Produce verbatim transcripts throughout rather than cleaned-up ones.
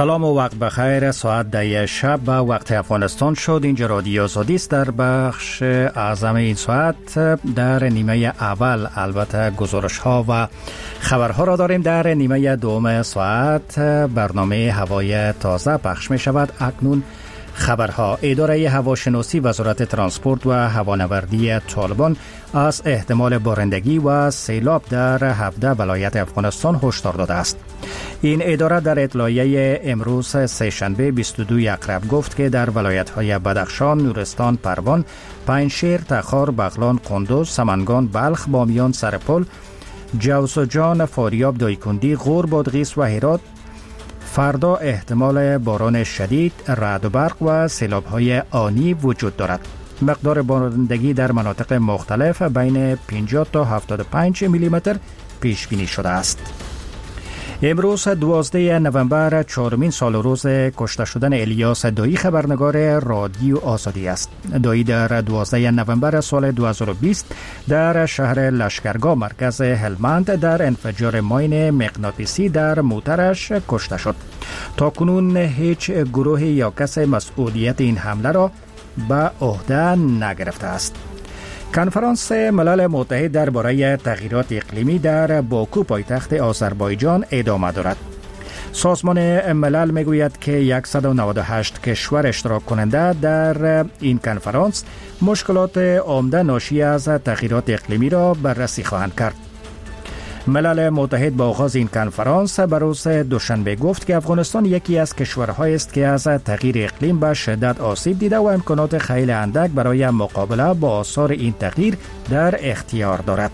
سلام و وقت بخیر. ساعت ده شب به وقت افغانستان شد. اینجا رادیو آزادی است. در بخش اعظم این ساعت در نیمه اول البته گزارش ها و خبرها را داریم. در نیمه دوم ساعت برنامه هوای تازه پخش می شود. اکنون خبرها. اداره هواشناسی وزارت ترانسپورت و هوانوردی طالبان از احتمال بارندگی و سیلاب در هفده ولایت افغانستان هشدار داده است. این اداره در اطلاعیه امروز سه‌شنبه بیست و دوم اکرب گفت که در ولایت‌های بدخشان، نورستان، پروان، پنجشیر، تخار، بغلان، قندوز، سمنگان، بلخ، بامیان، سرپل، جوزجان، فاریاب، دایکندی، غور، بادغیس و هرات فردا احتمال باران شدید، رعد و برق و سیلاب‌های آنی وجود دارد. مقدار بارندگی در مناطق مختلف بین پنجاه تا هفتاد و پنج میلیمتر پیش بینی شده است. امروز دوازدهم نوامبر چهارمین سال روز کشته شدن الیاس دایی خبرنگار رادیو آزادی است. دایی در دوازدهم نوامبر سال دو هزار و بیست در شهر لشکرگاه مرکز هلمند در انفجار ماین مغناطیسی در موترش کشته شد. تا کنون هیچ گروه یا کس مسئولیت این حمله را به عهده نگرفته است. کنفرانس ملل متحد درباره تغییرات اقلیمی در باکو پایتخت آذربایجان ادامه دارد. سازمان ملل میگوید که صد و نود و هشت کشور اشتراک کننده در این کنفرانس مشکلات عمده ناشی از تغییرات اقلیمی را بررسی خواهند کرد. ملل متحد با آغاز این کنفرانس به روز دوشنبه گفت که افغانستان یکی از کشورهایی است که از تغییر اقلیم به شدت آسیب دیده و امکانات خیلی اندک برای مقابله با آثار این تغییر در اختیار دارد.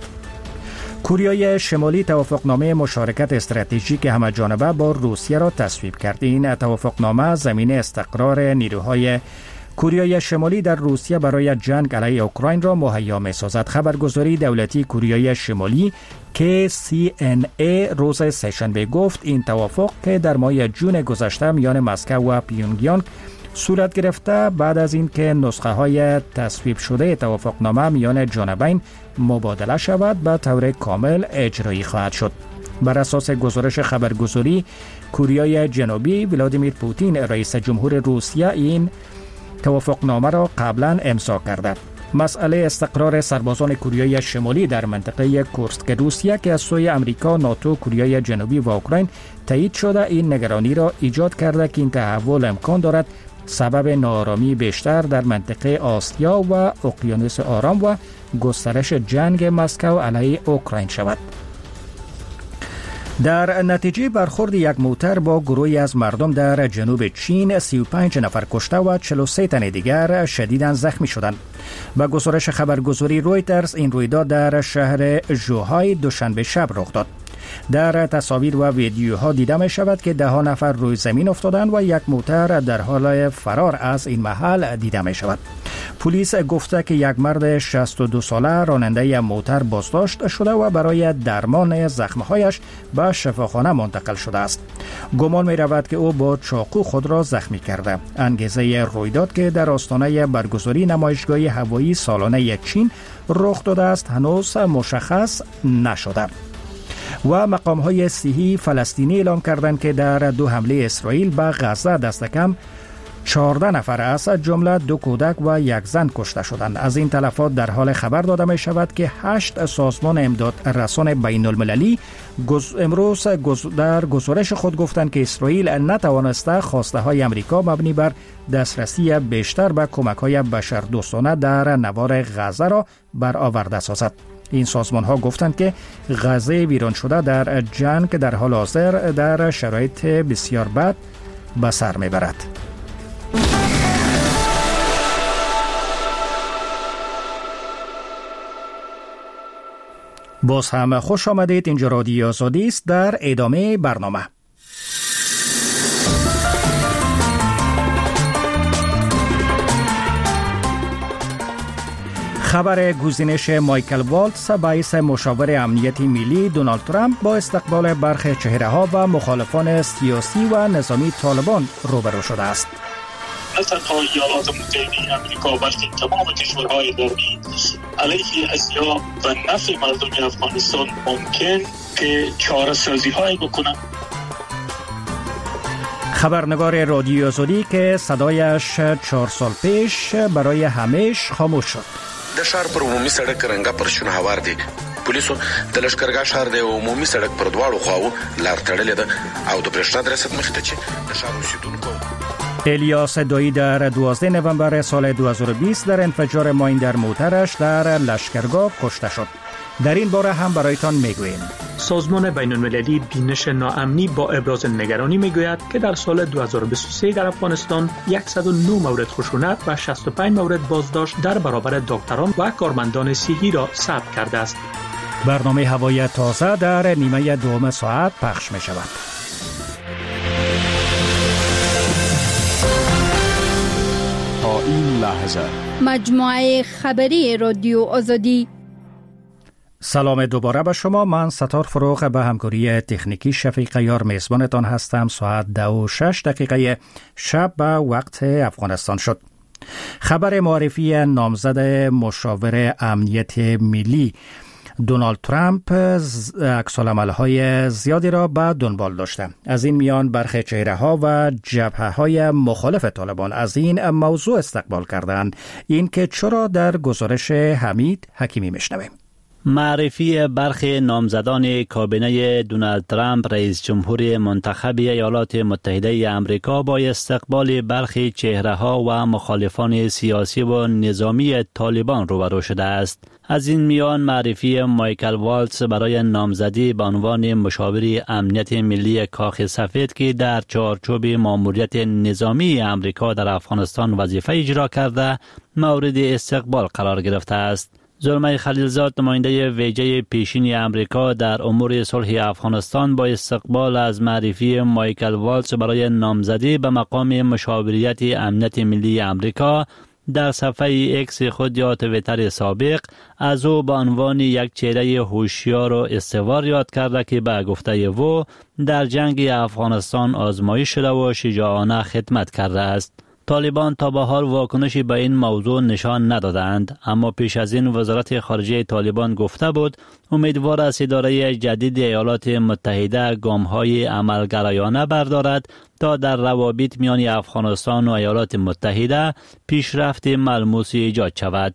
کره شمالی توافقنامه مشارکت استراتژیک همه جانبه با روسیه را تصویب کرد. این توافقنامه زمینه استقرار نیروهای کره شمالی در روسیه برای جنگ علیه اوکراین را مهیا می‌سازد. خبرگزاری دولتی کره شمالی که سی ان ای روز سه‌شنبه گفت این توافق که در ماه جون گذشته میان مسکو و پیونگیانگ صورت گرفته بعد از اینکه نسخه های تصویب شده توافقنامه میان جانبین مبادله شود به طور کامل اجرایی خواهد شد. بر اساس گزارش خبرگزاری کره جنوبی، ولادیمیر پوتین رئیس جمهور روسیه این توافقنامه را قبلا امضا کرده. مسئله استقرار سربازان کره شمالی در منطقه کورسک روسیه که از سوی امریکا، ناتو، کره جنوبی و اوکراین تایید شده این نگرانی را ایجاد کرده که این تحول امکان دارد سبب ناآرامی بیشتر در منطقه آسیا و اقیانوس آرام و گسترش جنگ مسکو علیه اوکراین شود. در نتیجه برخورد یک موتر با گروهی از مردم در جنوب چین سی و پنج نفر کشته و چهل و سه تن دیگر شدیداً زخمی شدند. با گزارش خبرگزاری رویترز این رویداد در شهر ژوهای دوشنبه شب رخ داد. در تصاویر و ویدیوها دیده می شود که ده ها نفر روی زمین افتادند و یک موتر در حال فرار از این محل دیده می شود. پلیس گفته که یک مرد شصت و دو ساله راننده موتر بازداشت شده و برای درمان زخمهایش به شفاخانه منتقل شده است. گمان می رود که او با چاقو خود را زخمی کرده. انگیزه رویداد که در آستانه برگزاری نمایشگاه هوایی سالانه چین رخ داده است هنوز مشخص نشده. و مقام‌های صحی فلسطینی اعلام کردند که در دو حمله اسرائیل به غزه دست کم چهارده نفر از جمله دو کودک و یک زن کشته شدند. از این تلفات در حال خبر داده می شود که هشت سازمان امداد رسان بین المللی امروز در گزارش خود گفتند که اسرائیل نتوانسته خواسته های امریکا مبنی بر دسترسی بیشتر به کمک های بشردوستانه در نوار غزه را برآورده سازد. این سازمان ها گفتند که غزه ویران شده در جنگ در حال حاضر در شرایط بسیار بد به سر میبرد. باز هم خوش آمدید. اینجا رادیو آزادی است. در ادامه برنامه خبر گزینش مایکل والتز باعث مشاور امنیتی ملی دونالد ترامپ با استقبال برخی چهره‌ها و مخالفان سیاسی و نظامی طالبان روبرو شده است. نه تنها ایالات متحده آمریکا بلکه تمام کشورهای غربی علیه اشیا و نفع مردم افغانستان ممکن که چاره‌سازی‌هایی بکنند. خبرنگار رادیوی آزادی که صدایش چهار سال پیش برای همیشه خاموش شد. د شهر پر عمومي سړک رنګا پرشونه هوار دي. پولیسو د لشکرګاه شهر د عمومي سړک پر دواړو خواو لار تړلې ده او د برېښنا د رسد مخې ته چې د شهر اوسیدونکو الیاس دایی در دوازده نوامبر سال دو هزار و بیست در انفجار ماین در موترش در لشکرگاه کشته شد. در این باره هم برایتان میگوییم. سازمان بین‌المللی بینش ناامنی با ابراز نگرانی میگوید که در سال دو هزار و بیست و سه در افغانستان صد و نه مورد خشونت و شصت و پنج مورد بازداشت در برابر دکتران و کارمندان صحی را ثبت کرده است. برنامه هوای تازه در نیمه دوم ساعت پخش می شود. تا این لحظه مجموعه خبری رادیو آزادی. سلام دوباره به شما. من ستار فروغ به همکاری تکنیکی شفیق یار میزبانتان هستم. ساعت دو و شش دقیقه شب به وقت افغانستان شد. خبر معرفی نامزد مشاور امنیت ملی دونالد ترامپ عکس‌العمل‌های زیادی را به دنبال داشته. از این میان برخی چهره‌ها و جبهه‌های مخالف طالبان از این موضوع استقبال کردند. این که چرا در گزارش حمید حکیمی میشنویم. معرفی برخی نامزدان کابینه دونالد ترامپ رئیس جمهور منتخب ایالات متحده آمریکا با استقبال برخی چهره‌ها و مخالفان سیاسی و نظامی طالبان روبرو شده است. از این میان معرفی مایکل والتز برای نامزدی به عنوان مشاور امنیت ملی کاخ سفید که در چارچوب ماموریت نظامی آمریکا در افغانستان وظیفه اجرا کرده مورد استقبال قرار گرفته است. زلمه خلیلزاد نماینده ویژه پیشین آمریکا در امور صلح افغانستان با استقبال از معرفی مایکل والتز برای نامزدی به مقام مشاوریت امنیت ملی آمریکا در صفحه اکس خود یا توییتر سابق از او به عنوان یک چهره هوشیار و استوار یاد کرده که به گفته او در جنگ افغانستان آزمایش شده و شجاعانه خدمت کرده است. طالبان تا به حال واکنشی به این موضوع نشان ندادند، اما پیش از این وزارت خارجه طالبان گفته بود امیدوار است اداره جدید ایالات متحده گام‌های عملگرایانه بردارد تا در روابط میان افغانستان و ایالات متحده پیشرفت ملموسی ایجاد شود.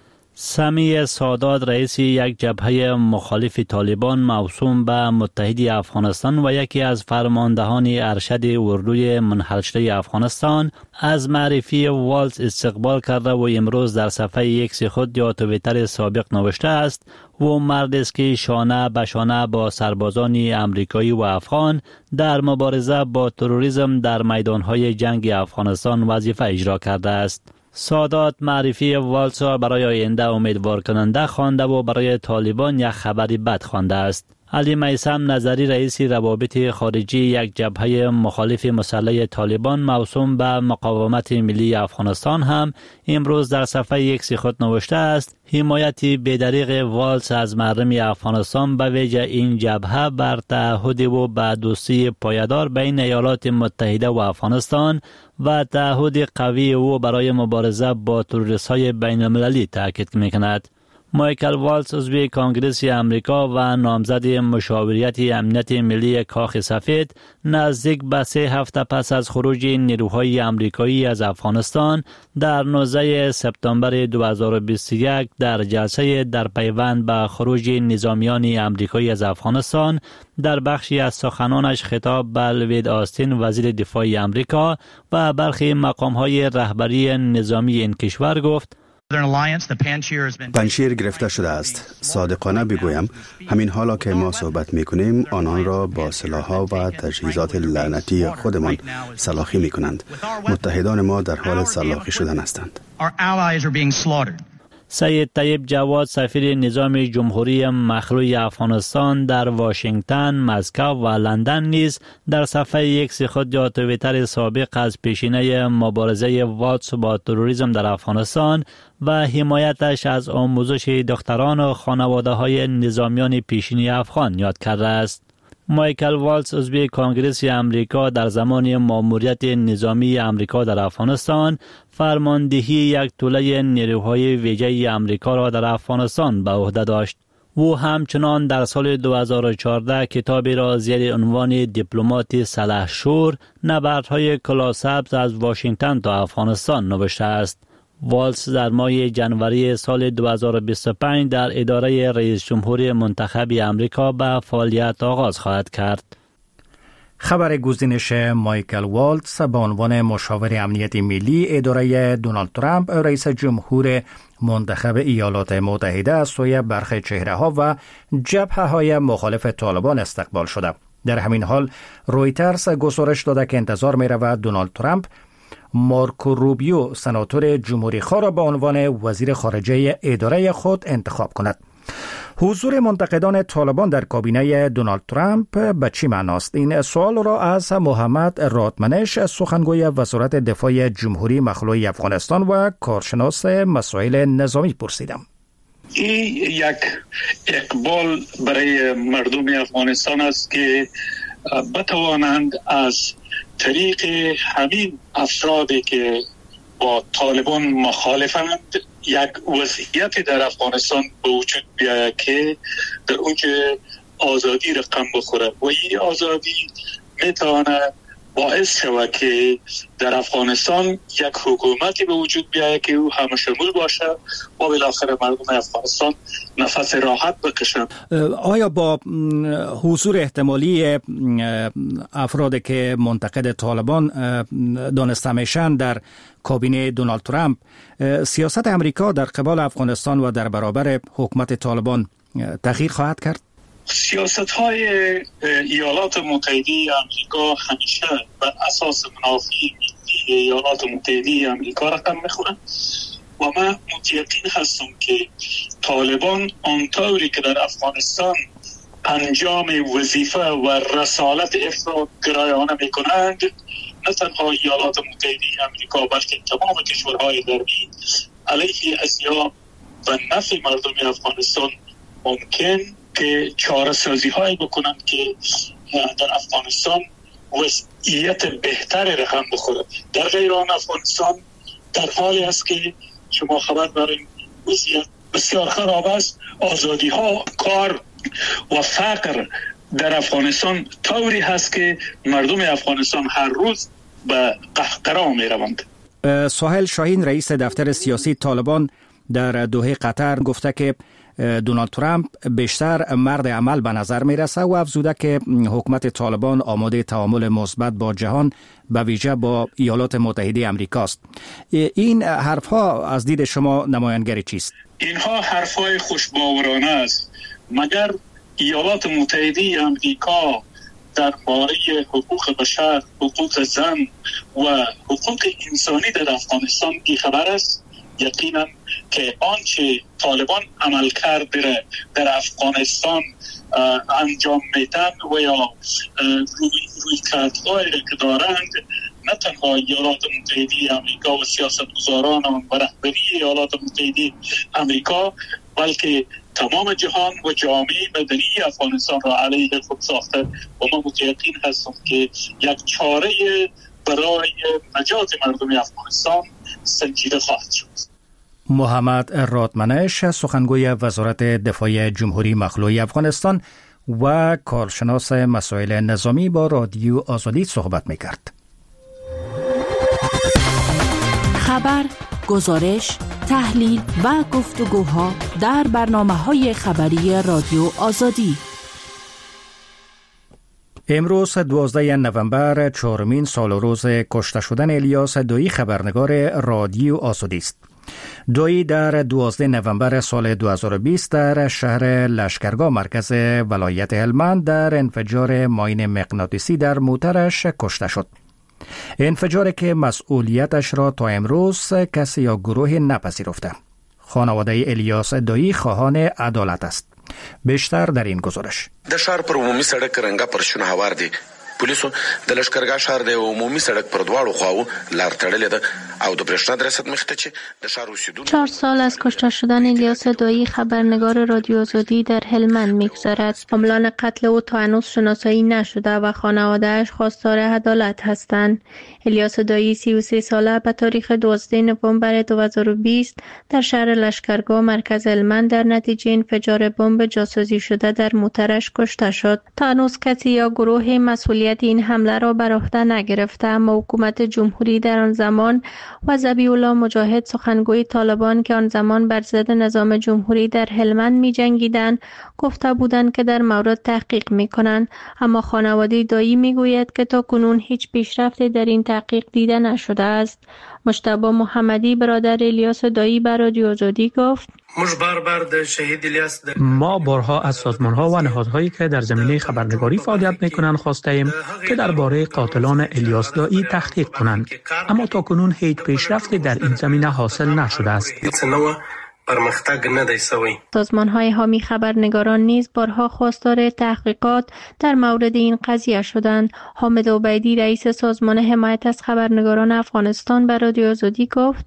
سمیع سادات رئیس یک جبهه مخالف طالبان موسوم به متحدی افغانستان و یکی از فرماندهان ارشد اردوی منحل شده افغانستان از معرفی والتز استقبال کرده و امروز در صفحه اکس خود یا توییتر سابق نوشته است و مرد است که شانه به شانه با سربازان امریکایی و افغان در مبارزه با تروریسم در میدانهای جنگ افغانستان وظیفه اجرا کرده است. سادات معرفی والتز را برای آینده امیدوار کننده خوانده و برای طالبان یک خبری بد خوانده است. علی میثم نظری رئیس روابط خارجی یک جبهه مخالف مسلح طالبان موسوم به مقاومت ملی افغانستان هم امروز در صفحه اکس خود نوشته است حمایت بی‌دریغ والتز از مردم افغانستان به ویژه این جبهه بر تعهد و به دوستی پایدار بین ایالات متحده و افغانستان و تعهد قوی او برای مبارزه با تروریست‌های بین‌المللی تاکید می‌کند. مایکل والتز عضو کانگرس امریکا و نامزد مشاوریت امنیت ملی کاخ سفید نزدیک به سه هفته پس از خروج نیروهای امریکایی از افغانستان در نوزده سپتامبر دو هزار و بیست و یک در جلسه در پیوند به خروج نظامیان امریکایی از افغانستان در بخشی از سخنانش خطاب به لوید آستین وزیر دفاع امریکا و برخی مقام‌های رهبری نظامی این کشور گفت پنجشیر گرفته شده است. صادقانه بگویم همین حالا که ما صحبت میکنیم آنان را با سلاح‌ها و تجهیزات لعنتی خودمان سلاخی میکنند. متحدان ما در حال سلاخی شدن هستند. سید طیب جواد سفیر نظام جمهوری مخلوع افغانستان در واشنگتن، مسکو و لندن نیز در صفحه اکس خود یا توییتر سابق از پیشینه مبارزه والتز با تروریسم در افغانستان و حمایتش از آموزش دختران و خانواده‌های نظامیان پیشینی افغان یاد کرده است. مایکل والتز عضو کانگرس امریکا در زمان ماموریت نظامی امریکا در افغانستان فرماندهی یک توله نیروهای ویژه امریکا را در افغانستان به عهده داشت. او همچنان در سال دو هزار و چهارده کتابی را زیر عنوان دیپلمات سلحشور نبردهای کلاسبز از واشنگتن تا افغانستان نوشته است. والز در ماه جنوری سال دو هزار و بیست و پنج در اداره رئیس جمهور منتخب امریکا به فعالیت آغاز خواهد کرد. خبر گزینش مایکل والتز به عنوان مشاور امنیت ملی اداره دونالد ترامپ رئیس جمهور منتخب ایالات متحده از سوی برخی چهره‌ها و جبهه‌های مخالف طالبان استقبال شده. در همین حال رویترز گزارش داده که انتظار می‌رود دونالد ترامپ مارکو روبیو سناتور جمهوری خواه را به عنوان وزیر خارجه اداره خود انتخاب کند. حضور منتقدان طالبان در کابینه دونالد ترامپ به چی معناست؟ این سوال را از محمد رادمنش سخنگوی وزارت دفاع جمهوری مخلوع افغانستان و کارشناس مسائل نظامی پرسیدم. این یک اقبال برای مردم افغانستان است که بتوانند از طریق همین افرادی که با طالبان مخالفند یک وضعیت در افغانستان به وجود بیاید که در اونجا آزادی رقم بخوره و این آزادی میتواند باعث شود که در افغانستان یک حکومتی به وجود بیاید که او همه شمول باشه و بالاخره مردم افغانستان نفس راحت بکشند. آیا با حضور احتمالی افرادی که منتقد طالبان دانسته میشن در کابینه دونالد ترامپ سیاست امریکا در قبال افغانستان و در برابر حکومت طالبان تغییر خواهد کرد؟ سیاست های ایالات متحده امریکا همیشه بر اساس منافع ملی ایالات متحده امریکا رقم میخورند و من متیقن هستم که طالبان آنطوری که در افغانستان انجام وظیفه و رسالت افراد گرایانه میکنند نه تنها ایالات متحده امریکا بلکه تمام کشورهای غربی علیه اسیا و نفع مردم افغانستان ممکن که چاره سازی هایی بکنند که در افغانستان وضعیت بهتر رقم بخوره. در غیر آن افغانستان در حالی است که شما خبر دارین وضعیت بسیار خراب است. آزادی ها، کار و فقر در افغانستان طوری هست که مردم افغانستان هر روز به قهقرا می روند. سهیل شاهین رئیس دفتر سیاسی طالبان در دوحه قطر گفته که دونالد ترامپ بیشتر مرد عمل به نظر می رسه و افزوده که حکومت طالبان آماده تعامل مثبت با جهان به ویژه با ایالات متحده امریکاست. این حرف ها از دید شما نمایانگری چیست؟ اینها حرف های خوشباورانه است. مگر ایالات متحده امریکا درباره حقوق بشر، حقوق زن و حقوق انسانی در افغانستان بی‌خبر است؟ یقینا که آنچه طالبان عمل کرده در افغانستان انجام میدن و یا روی, روی کردهایی که دارند نه تنها ایالات متحده امریکا و سیاستگزاران و رهبری ایالات متحده امریکا بلکه تمام جهان و جامعه مدنی افغانستان را علیه خود ساخته و من متیقن هستم که یک چاره برای نجات مردم افغانستان سنجیده خواهد شد. محمد رادمنش سخنگوی وزارت دفاع جمهوری مخلوع افغانستان و کارشناس مسائل نظامی با رادیو آزادی صحبت می‌کرد. خبر، گزارش، تحلیل و گفتگوها در برنامه‌های خبری رادیو آزادی. امروز دوازده نوامبر چهارمین سال روز کشته شدن الیاس دایی خبرنگار رادیو آزادی است. دایی در دوازده نوامبر سال دو هزار و بیست در شهر لشکرگاه مرکز ولایت هلمند در انفجار ماین مغناطیسی در موترش کشته شد. انفجاری که مسئولیتش را تا امروز کسی یا گروه نپذیرفته. خانواده الیاس دایی خواهان عدالت است. بیشتر در این گزارش. د شهر پر عمومي سړک رنګه پرشونه هوار دي. پولیسو د لشکرګاه ښار د عمومي سړک پر دواړو خواو لار تړلې ده او د برېښنا د رسد مخته چې د ښار اوسیدونکو چهار سال از کشته شدن الیاس دایی خبرنگار رادیو آزادی در هلمند می‌گذرد. عاملان قتل او تا هنوز شناسایی نشده و خانواده‌اش خواستار عدالت هستند. الیاس دایی سی و سه ساله به تاریخ دوازده نوامبر دو هزار و بیست در شهر لشکرگاه مرکز هلمند در نتیجه انفجار بمب جاسوسی شده در موترش کشته شد. تا هنوز کسی یا گروه مسئولیت این حمله را بر عهده نگرفته، اما حکومت جمهوری در آن زمان و ذبیح الله مجاهد سخنگوی طالبان که آن زمان بر ضد نظام جمهوری در هلمند می جنگیدند گفته بودند که در مورد تحقیق می کنند، اما خانواده دایی می گوید که تا کنون هیچ پیشرفتی در این تحقیق دیده نشده است. مجتبی محمدی برادر الیاس دایی بر رادیو آزادی گفت ما بارها از سازمان‌ها و نهادهایی که در زمینه خبرنگاری فعالیت می‌کنند خواستیم که درباره قاتلان الیاس دایی تحقیق کنند، اما تا کنون هیچ پیشرفتی در این زمینه حاصل نشده است. سازمان‌های حامی خبرنگاران نیز بارها خواستار تحقیقات در مورد این قضیه شدند. حامد عبیدی رئیس سازمان حمایت از خبرنگاران افغانستان به رادیو آزادی گفت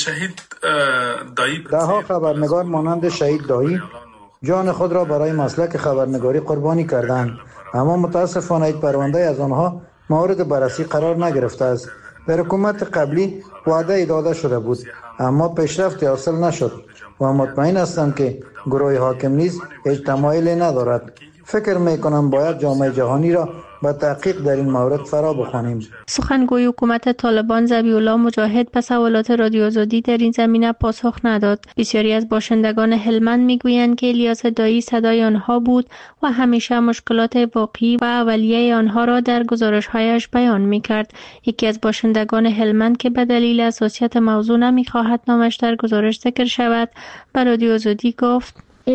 ده‌ها خبرنگار مانند شهید دایی جان خود را برای مسلک خبرنگاری قربانی کردند، اما متاسفانه هیچ پرونده از آنها مورد بررسی قرار نگرفته است. در حکومت قبلی وعده داده شده بود اما پیشرفتی حاصل نشد و مطمئن هستم که گروه حاکم نیز هیچ تمایلی ندارد. فکر میکنم باید جامعه جهانی را با تحقیق در این مورد فرا بخوانیم. سخنگوی حکومت طالبان ذبیح الله مجاهد به سوالات رادیو آزادی در این زمینه پاسخ نداد. بسیاری از باشندگان هلمند میگویند که الیاس دایی صدای آنها بود و همیشه مشکلات واقعی و اولیه آنها را در گزارش‌هایش بیان میکرد. یکی از باشندگان هلمند که به دلیل حساسیت موضوع نمیخواهد نامش در گزارش ذکر شود به رادیو آزادی گفت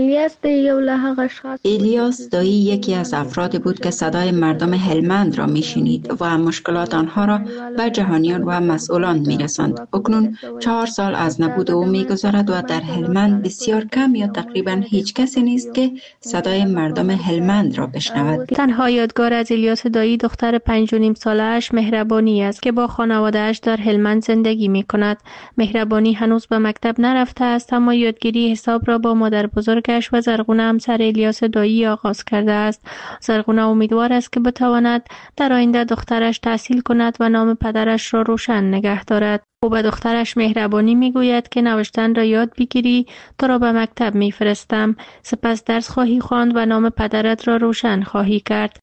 الیاس دایی یکی از افرادی بود که صدای مردم هلمند را میشنید و مشکلات آنها را به جهانیان و مسئولان میرساند. اکنون چهار سال از نبود او میگذرد و در هلمند بسیار کم یا تقریبا هیچ کسی نیست که صدای مردم هلمند را بشنود. تنها یادگار از الیاس دایی دختر پنج و نیم ساله‌اش مهربانی است که با خانواده‌اش در هلمند زندگی میکند. مهربانی هنوز به مکتب نرفته است، اما یادگیری حساب را با مادر بزرگ و زرغونه همسر الیاس دایی آغاز کرده است. زرغونه امیدوار است که بتواند در آینده دخترش تحصیل کند و نام پدرش را روشن نگه دارد. او به دخترش مهربانی میگوید که نوشتن را یاد بگیری، تو را به مکتب میفرستم، سپس درس خواهی خواند و نام پدرت را روشن خواهی کرد.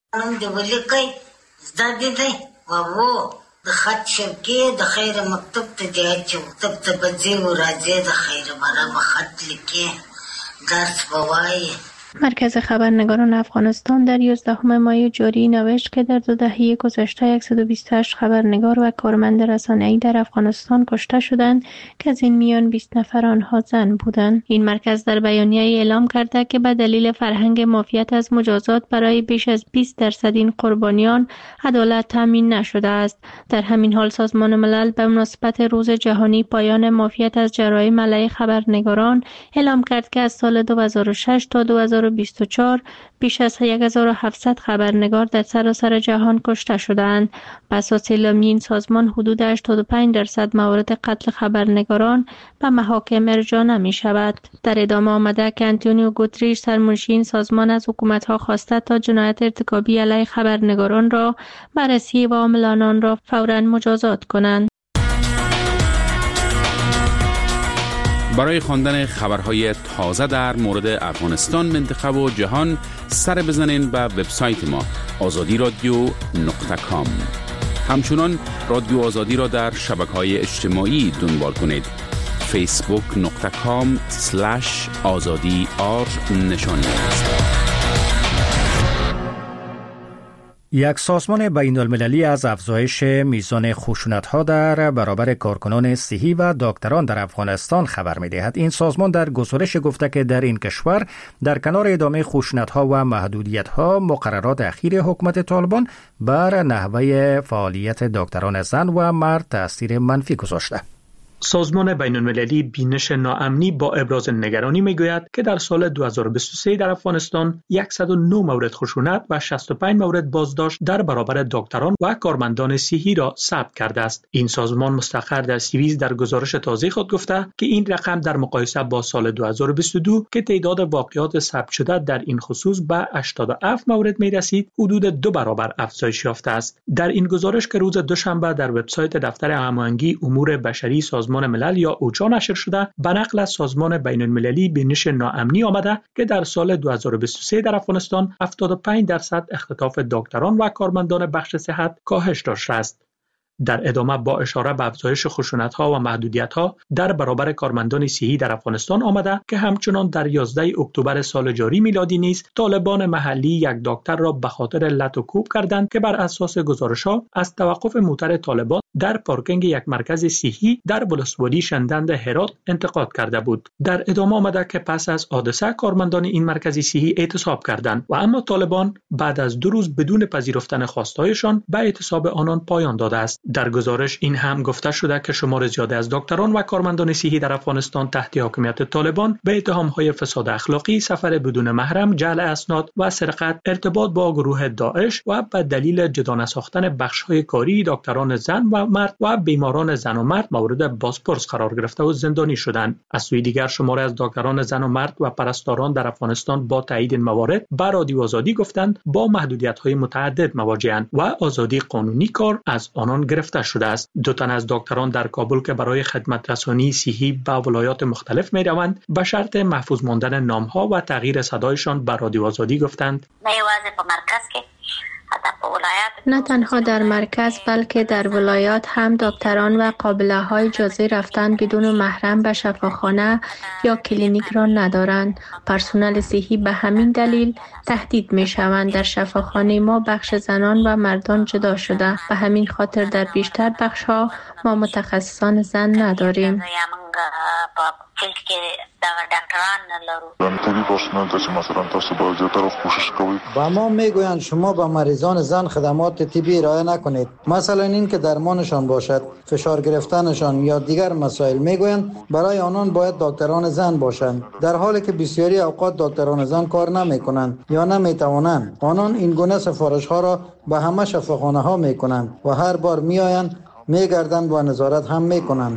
د خط شبکې د خیر مکتب ته دی چې مکتب ته بځې و راځې د خیر مرا خط لیکې درس بوایی. مرکز خبرنگاران افغانستان در یازدهم مای جاری نوشت که در دو دهه گذشته صد و بیست و هشت خبرنگار و کارمند رسانه‌ای در افغانستان کشته شدند که از این میان بیست نفر آنها زن بودند. این مرکز در بیانیه اعلام کرده که به دلیل فرهنگ معافیت از مجازات برای بیش از بیست درصد این قربانیان عدالت تامین نشده است. در همین حال سازمان ملل به مناسبت روز جهانی پایان معافیت از جرایم علیه خبرنگاران اعلام کرد که از سال دو هزار و شش تا دو هزار و بیست و چهار بیش از هزار و هفتصد خبرنگار در سراسر جهان کشته شدند. بر اساس اعلامیه این سازمان حدود هشتاد و پنج درصد موارد قتل خبرنگاران به محاکم ارجاع نمی شود. در ادامه آمده که انتونیو گوتریش سرمنشی این سازمان از حکومت‌ها خواسته تا جنایت ارتکابی علیه خبرنگاران را بررسی و عاملان آن را فوراً مجازات کنند. برای خواندن خبرهای تازه در مورد افغانستان، منطقه و جهان سر بزنین به وبسایت ما آزادی رادیو نقطه کام. همچنان رادیو آزادی را در شبکه‌های اجتماعی دنبال کنید. فیسبوک نقطه کام سلش آزادی آر نشانی است. یک سازمان بین المللی از افزایش میزان خشونت‌ها در برابر کارکنان صحی و دکتران در افغانستان خبر می‌دهد. این سازمان در گزارش گفته که در این کشور در کنار ادامه خشونت‌ها و محدودیت‌ها، مقررات اخیر حکومت طالبان بر نحوه فعالیت دکتران زن و مرد تأثیر منفی گذاشته. سازمان بین‌المللی بینش ناامنی با ابراز نگرانی میگوید که در سال دو هزار و بیست و سه در افغانستان صد و نه مورد خشونت و شصت و پنج مورد بازداشت در برابر دکتران و کارمندان صحی را ثبت کرده است. این سازمان مستقر در سوئیس در گزارش تازه خود گفته که این رقم در مقایسه با سال دو هزار و بیست و دو که تعداد واقعات ثبت شده در این خصوص به هشتاد و هفت مورد می رسید، حدود دو برابر افزایش یافته است. در این گزارش که روز دوشنبه در وبسایت دفتر هماهنگی امور بشری سازمان ملل یا اوچا نشر شده، به نقل از سازمان بین‌المللی بینش ناامنی آمده که در سال دو هزار و بیست و سه در افغانستان هفتاد و پنج درصد اختطاف دکتران و کارمندان بخش صحت کاهش داشته است. در ادامه با اشاره به افزایش خشونت‌ها و محدودیت‌ها در برابر کارمندان صحی در افغانستان آمده که همچنان در یازده اکتبر سال جاری میلادی نیز طالبان محلی یک دکتر را به خاطر لط و کوب کردند که بر اساس گزارش‌ها از توقف موتر طالبان در پارکینگ یک مرکز صحی در ولسوالی شندند هرات انتقاد کرده بود. در ادامه آمده که پس از حادثه کارمندان این مرکز صحی اعتصاب کردند و اما طالبان بعد از دو روز بدون پذیرفتن خواستهایشان به اعتصاب آنان پایان داده است. در گزارش این هم گفته شده که شمار زیادی از دکتران و کارمندان صحی در افغانستان تحت حاکمیت طالبان به اتهام‌های فساد اخلاقی، سفر بدون محرم، جعل اسناد و سرقت، ارتباط با گروه داعش و به دلیل جدا نساختن بخش‌های کاری دکتران زن و مرد و بیماران زن و مرد مورد بازپرس قرار گرفته و زندانی شدند. از سوی دیگر شماری از دکتران زن و مرد و پرستاران در افغانستان با تایید این موارد به رادیو آزادی گفتند با محدودیت‌های متعدد مواجه‌اند و آزادی قانونی کار از آنان گرفته شده است. دو تن از دکتران در کابل که برای خدمت رسانی صحی به ولایات مختلف می روند به شرط محفوظ ماندن نام‌ها و تغییر صدایشان به رادیو آزادی گفتند نه تنها در مرکز بلکه در ولایات هم دکتران و قابله های اجازه رفتن بدون محرم به شفاخانه یا کلینیک را ندارند. پرسنل صحی به همین دلیل تهدید می شوند. در شفاخانه ما بخش زنان و مردان جدا شده، به همین خاطر در بیشتر بخش ها ما متخصصان زن نداریم. با ما میگویند شما با مریضان زن خدمات طبی ارائه نکنید، مثلا این که درمانشان باشد، فشار گرفتنشان یا دیگر مسائل. میگویند برای آنان باید دکتران زن باشند، در حالی که بسیاری اوقات دکتران زن کار نمیکنند یا نمیتوانند. آنان این گونه سفارش ها را به همه شفاخانه ها میکنند و هر بار میآیند میگردند و نظارت هم میکنند.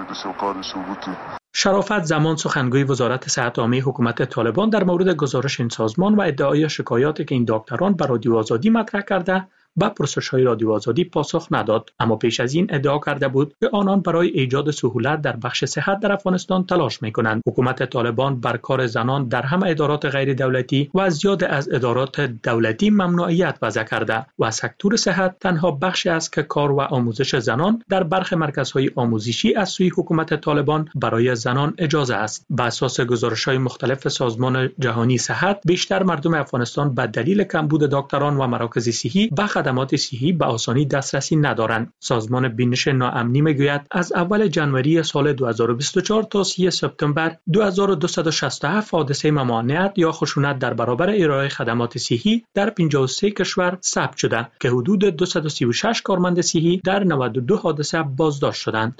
شرافت زمان سخنگوی وزارت صحت عامه حکومت طالبان در مورد گزارش این سازمان و ادعای شکایاتی که این دکتران به رادیو آزادی مطرح کرده به پرسش‌های رادیو آزادی پاسخ نداد، اما پیش از این ادعا کرده بود که آنان برای ایجاد سهولت در بخش صحت در افغانستان تلاش می‌کنند. حکومت طالبان بر کار زنان در همه ادارات غیر دولتی و زیاد از ادارات دولتی ممنوعیت وضع کرده و سکتور صحت تنها بخشی است که کار و آموزش زنان در برخی مرکزهای آموزشی از سوی حکومت طالبان برای زنان اجازه است. بر اساس گزارش‌های مختلف سازمان جهانی صحت، بیشتر مردم افغانستان به دلیل کمبود دکتران و مراکز صحی به خدمات صحی به آسانی دسترسی ندارند. سازمان بینش ناامنی میگوید از اول ژانویه سال دو هزار و بیست و چهار تا سوم سپتامبر دو هزار و دویست و شصت و هفت حادثه ممانعت یا خشونت در برابر ارائه خدمات صحی در پنجاه و سه کشور ثبت شده که حدود دویست و سی و شش کارمند صحی در نود و دو حادثه بازداشت شدند.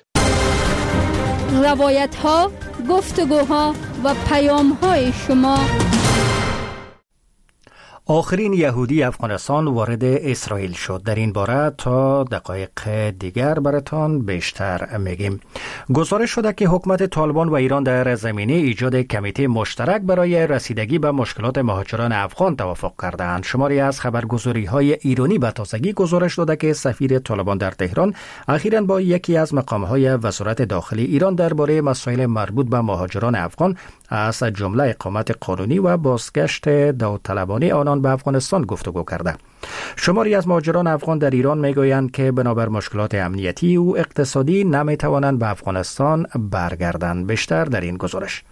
روایت ها، گفتگوها و پیام های شما. آخرین یهودی افغانستان وارد اسرائیل شد. در این باره تا دقایق دیگر براتان بیشتر میگیم. گزارش شده که حکومت طالبان و ایران در زمینه ایجاد کمیته مشترک برای رسیدگی به مشکلات مهاجران افغان توافق کردند. شماری از خبرگزاری های ایرانی به تازگی گزارش داده که سفیر طالبان در تهران اخیراً با یکی از مقامهای وزارت داخلی ایران درباره مسائل مربوط به مهاجران افغان از جمله اقامت قانونی و بازگشت داوطلبانه آنان به افغانستان گفتگو کرده. شماری از مهاجران افغان در ایران میگویند که بنابر مشکلات امنیتی و اقتصادی نمیتوانند به افغانستان برگردند. بیشتر در این گزارش.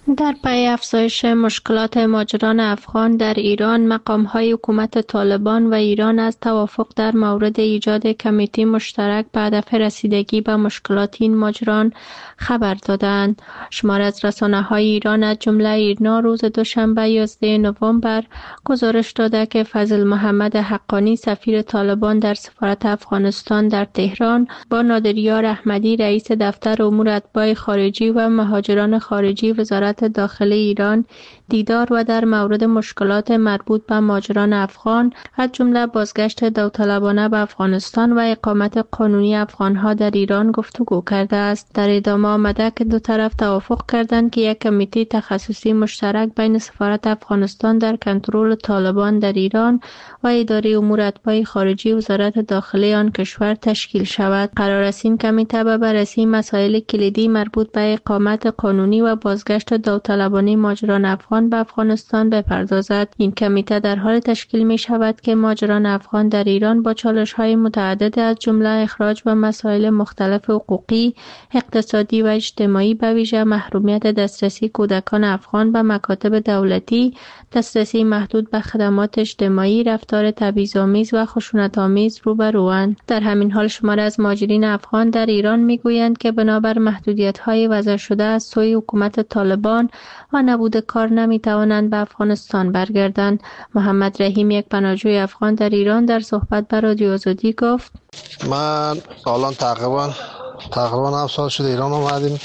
در پی افزایش مشکلات مهاجران افغان در ایران، مقام‌های حکومت طالبان و ایران از توافق در مورد ایجاد کمیته مشترک به هدف رسیدگی به مشکلات این مهاجران خبر دادند. شمار از رسانه‌های ایران از جمله ایرنا روز دوشنبه یازده نوامبر گزارش داده که فضل محمد حقانی سفیر طالبان در سفارت افغانستان در تهران با نادریار احمدی رئیس دفتر امور اتباع خارجی و مهاجران خارجی وزارت داخلی ایران دیدار و در مورد مشکلات مربوط به مهاجران افغان از جمله بازگشت داوطلبانه به افغانستان و اقامت قانونی افغانها در ایران گفتگو کرده است. در ادامه آمده که دو طرف توافق کردند که یک کمیته تخصصی مشترک بین سفارت افغانستان در کنترل طالبان در ایران و اداره امور اتباع خارجی وزارت داخلی آن کشور تشکیل شود. قرار است این کمیته به بررسی مسائل کلیدی مربوط به اقامت قانونی و بازگشت داوطلبانه مهاجران افغان به افغانستان بپردازد. این کمیته در حال تشکیل می شود که مهاجران افغان در ایران با چالش‌های متعدد از جمله اخراج و مسائل مختلف حقوقی، اقتصادی و اجتماعی به ویژه محرومیت دسترسی کودکان افغان به مکاتب دولتی، دسترسی محدود به خدمات اجتماعی، رفتار تبعیض‌آمیز و خشونت‌آمیز روبروند. در همین حال شمار از مهاجرین افغان در ایران میگویند که بنابر محدودیت‌های وضع شده از سوی حکومت طالبان و نبود کار نمی‌توانند به افغانستان برگردند. محمد رحیم، یک پناهجوی افغان در ایران، در صحبت با رادیو آزادی گفت: من الان تقریبا تقریبا هفت سال شده ایران اومدیم.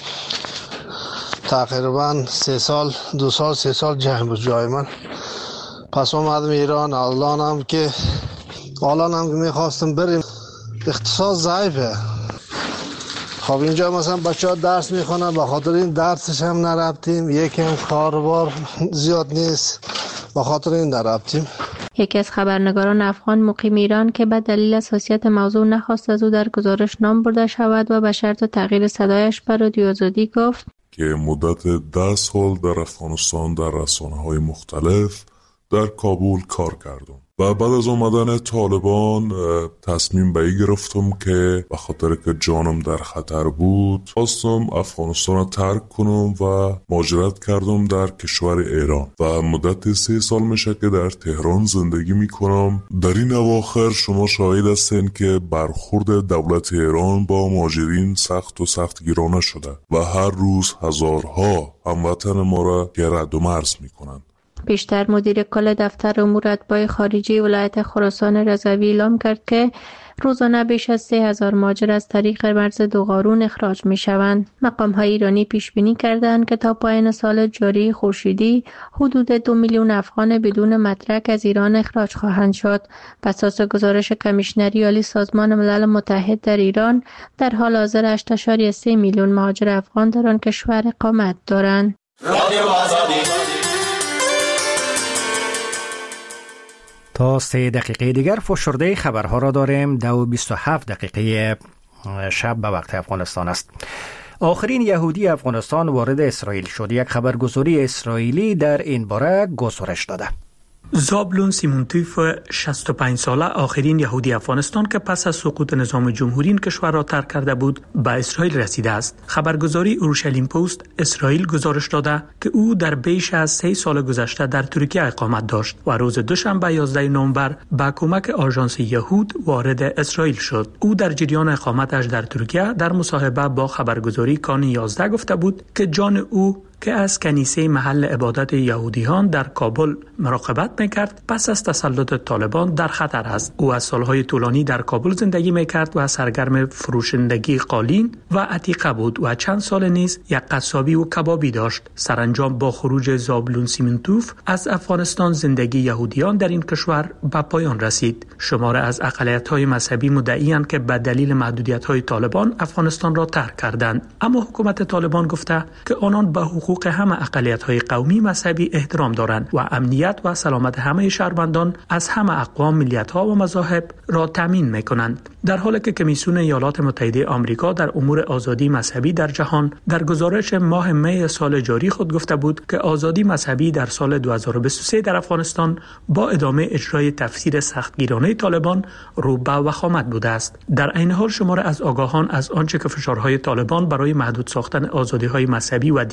تقریبا سه سال دو سال سه سال جنگ بود جای من. پس اومدم ایران. الان هم که الان هم که میخواستم بریم اقتصاد ضعیفه. خب اینجا مثلا بچه ها درس میخونن، به خاطر این درسش هم نرفتیم. یکم کاروبار زیاد نیست، به خاطر این نرفتیم. یکی از خبرنگاران افغان مقیم ایران که به دلیل حساسیت موضوع نخواست از او در گزارش نام برده شود و به شرط تغییر صدایش به رادیو آزادی گفت که مدت ده سال در افغانستان در رسانه‌های مختلف در کابل کار کردم و بعد از آمدن طالبان تصمیم به این گرفتم که به خاطر که جانم در خطر بود خواستم افغانستان را ترک کنم و مهاجرت کردم در کشور ایران و مدت سه سال میشه که در تهران زندگی میکنم. در این اواخر شما شاهد هستین که برخورد دولت ایران با مهاجرین سخت و سخت گیرانه شده و هر روز هزارها هموطن ما را رد و مرز میکنند. پیشتر مدیر کل دفتر امور اتباع خارجی ولایت خراسان رضوی اعلام کرد که روزانه بیش از سه هزار مهاجر از طریق مرز دوغارون اخراج می شوند. مقام های ایرانی پیش بینی کردند که تا پایان سال جاری خورشیدی حدود دو میلیون افغان بدون مدرک از ایران اخراج خواهند شد. بر اساس گزارش کمیشنری عالی سازمان ملل متحد در ایران، در حال حاضر هشت ممیز سه میلیون مهاجر افغان در آن کشور اقامت دارند. تا سه دقیقه دیگر فشرده خبرها را داریم. دو و بیست و هفت دقیقه شب به وقت افغانستان است. آخرین یهودی افغانستان وارد اسرائیل شد. یک خبرگزاری اسرائیلی در این باره گزارش داده. زابلون سیمونتوف، شصت و پنج ساله، آخرین یهودی افغانستان که پس از سقوط نظام جمهوری این کشور را ترک کرده بود به اسرائیل رسیده است. خبرگزاری اورشلیم پست اسرائیل گزارش داده که او در بیش از سه سال گذشته در ترکیه اقامت داشت و روز دوشنبه یازده نوامبر با کمک آژانس یهود وارد اسرائیل شد. او در جریان اقامتش در ترکیه در مصاحبه با خبرگزاری کان یازده گفته بود که جان او که از کنیسه محل عبادت یهودیان در کابل مراقبت میکرد پس از تسلط طالبان در خطر است. او از سالهای طولانی در کابل زندگی میکرد و سرگرم فروشندگی قالین و عتیقه بود و چند سال نیز یک قصابی و کبابی داشت. سرانجام با خروج زابلون سیمونتوف از افغانستان زندگی یهودیان در این کشور به پایان رسید. شمار از اقلیت‌های مذهبی مدعی‌اند که به دلیل محدودیت‌های طالبان افغانستان را ترک کردند، اما حکومت طالبان گفته که آنان به حقوق همه اقلیت‌های قومی مذهبی احترام دارند و امنیت و سلامت همه شهروندان از همه اقوام، ملیت‌ها و مذاهب را تامین می‌کنند. در حالی که کمیسیون ایالات متحده آمریکا در امور آزادی مذهبی در جهان در گزارش ماه می سال جاری خود گفته بود که آزادی مذهبی در سال دو هزار و بیست و سه در افغانستان با ادامه اجرای تفسیر سختگیرانه طالبان رو به وخامت بوده است. در عین حال شمار از آگاهان از آنچه که فشارهای طالبان برای محدود ساختن آزادی‌های مذهبی و دینی می‌خوانند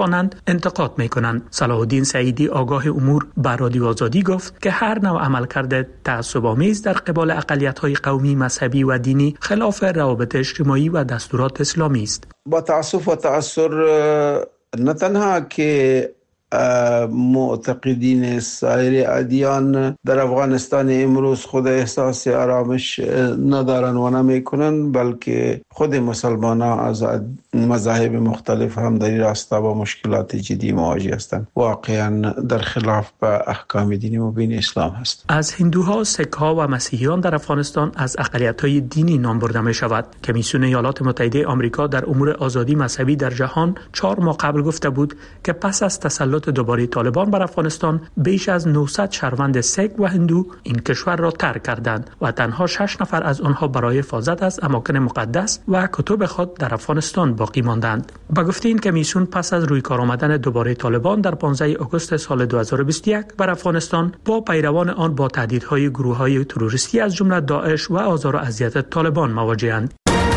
میخوانند انتقاد میکنند. صلاح الدین سعیدی آگاه امور به رادیو آزادی گفت که هر نوع عملکرد تعصب‌آمیز در قبال اقلیت‌های قومی، مذهبی و دینی خلاف روابط اجتماعی و دستورات اسلامی است. با تعصب و تأثر نه تنها که معتقدین سایر ادیان در افغانستان امروز خود احساس آرامش ندارن و نمیکنن، بلکه خود مسلمان ها از مذاهب مختلف هم در این راستا با مشکلات جدی مواجه هستند. واقعا در خلاف با احکام دینی مبین اسلام هست. از هندوها، سک‌ها و مسیحیان در افغانستان از اقلیت‌های دینی نام برده می شود. کمیسیون ایالات متحده آمریکا در امور آزادی مذهبی در جهان چهار ماه قبل گفته بود که پس از تسلط دوباره طالبان بر افغانستان بیش از نهصد شهروند سیک و هندو این کشور را ترک کردند و تنها شش نفر از آنها برای حفاظت از اماکن مقدس و کتب خود در افغانستان باقی ماندند. با گفته این کمیسیون پس از روی کار آمدن دوباره طالبان در پانزده آگوست سال دو هزار و بیست و یک بر افغانستان با پیروان آن با تهدیدهای گروه‌های تروریستی از جمله داعش و آزار و اذیت طالبان مواجه‌اند.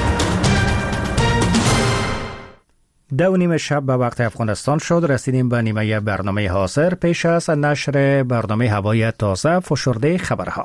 دو نیم شب به وقت افغانستان شد. رسیدیم به نیمه برنامه حاضر. پیش از نشر برنامه هوای تازه فشرده خبرها.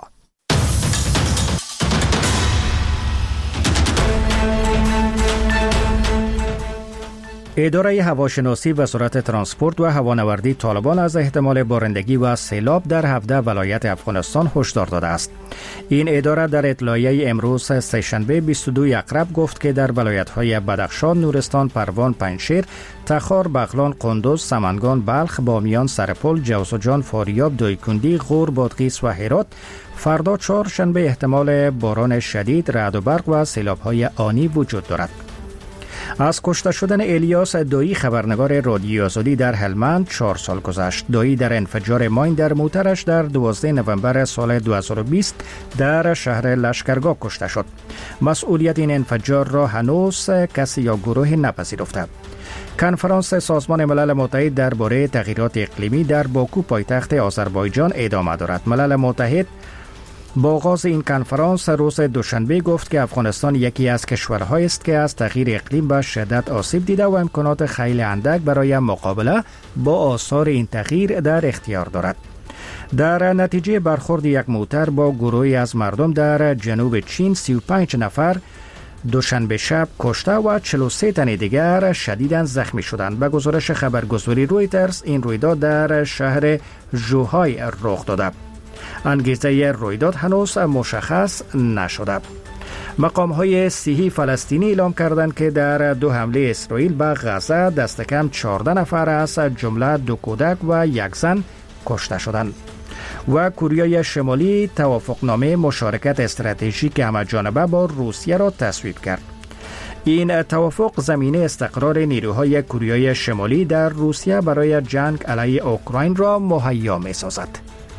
اداره هواشناسی وزارت ترانسپورت و هوانوردی طالبان از احتمال بارندگی و سیلاب در هفده ولایت افغانستان هشدار داده است. این اداره در اطلاعیه امروز سه‌شنبه بیست و دو اکرب گفت که در ولایت‌های بدخشان، نورستان، پروان، پنجشیر، تخار، بغلان، قندوز، سمنگان، بلخ، بامیان، سرپل، جوزجان، فاریاب، دایکنڈی، غور، بادغیس و هرات فردا چهارشنبه احتمال باران شدید، رعد و برق و سیلاب‌های آنی وجود دارد. از کشته شدن الیاس دایی خبرنگار رادیو آزادی در هلمند چهار سال گذشت. دایی در انفجار ماین در موترش در دوازده نوامبر سال دو هزار و بیست در شهر لشکرگاه کشته شد. مسئولیت این انفجار را هنوز کسی یا گروهی نپذیرفته. کنفرانس سازمان ملل متحد درباره تغییرات اقلیمی در باکو پایتخت آذربایجان ادامه دارد. ملل متحد با آغاز این کنفرانس روز دوشنبه گفت که افغانستان یکی از کشورهایی است که از تغییر اقلیم به شدت آسیب دیده و امکانات خیلی اندک برای مقابله با آثار این تغییر در اختیار دارد. در نتیجه برخورد یک موتر با گروهی از مردم در جنوب چین سی و پنج نفر دوشنبه شب کشته و چهل و سه تن دیگر شدیداً زخمی شدند. به گزارش خبرگزاری رویترز این رویداد در شهر ژوهای رخ داده. انگیزه رویداد هنوز مشخص نشده. مقام‌های صحی فلسطینی اعلام کردند که در دو حمله اسرائیل به غزه دست کم چهارده نفر از جمله دو کودک و یک زن کشته شدند. و کوریای شمالی توافقنامه مشارکت استراتژیک همه‌جانبه با روسیه را تصویب کرد. این توافق زمینه استقرار نیروهای کوریای شمالی در روسیه برای جنگ علیه اوکراین را مهیا می‌سازد.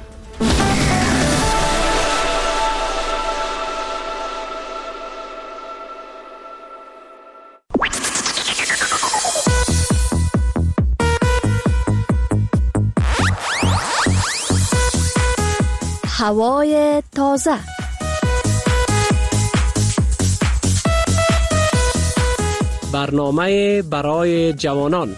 هوای تازه. برنامه برای جوانان.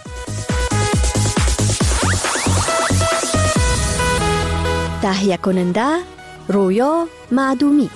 تهیه کننده رویا معدومی.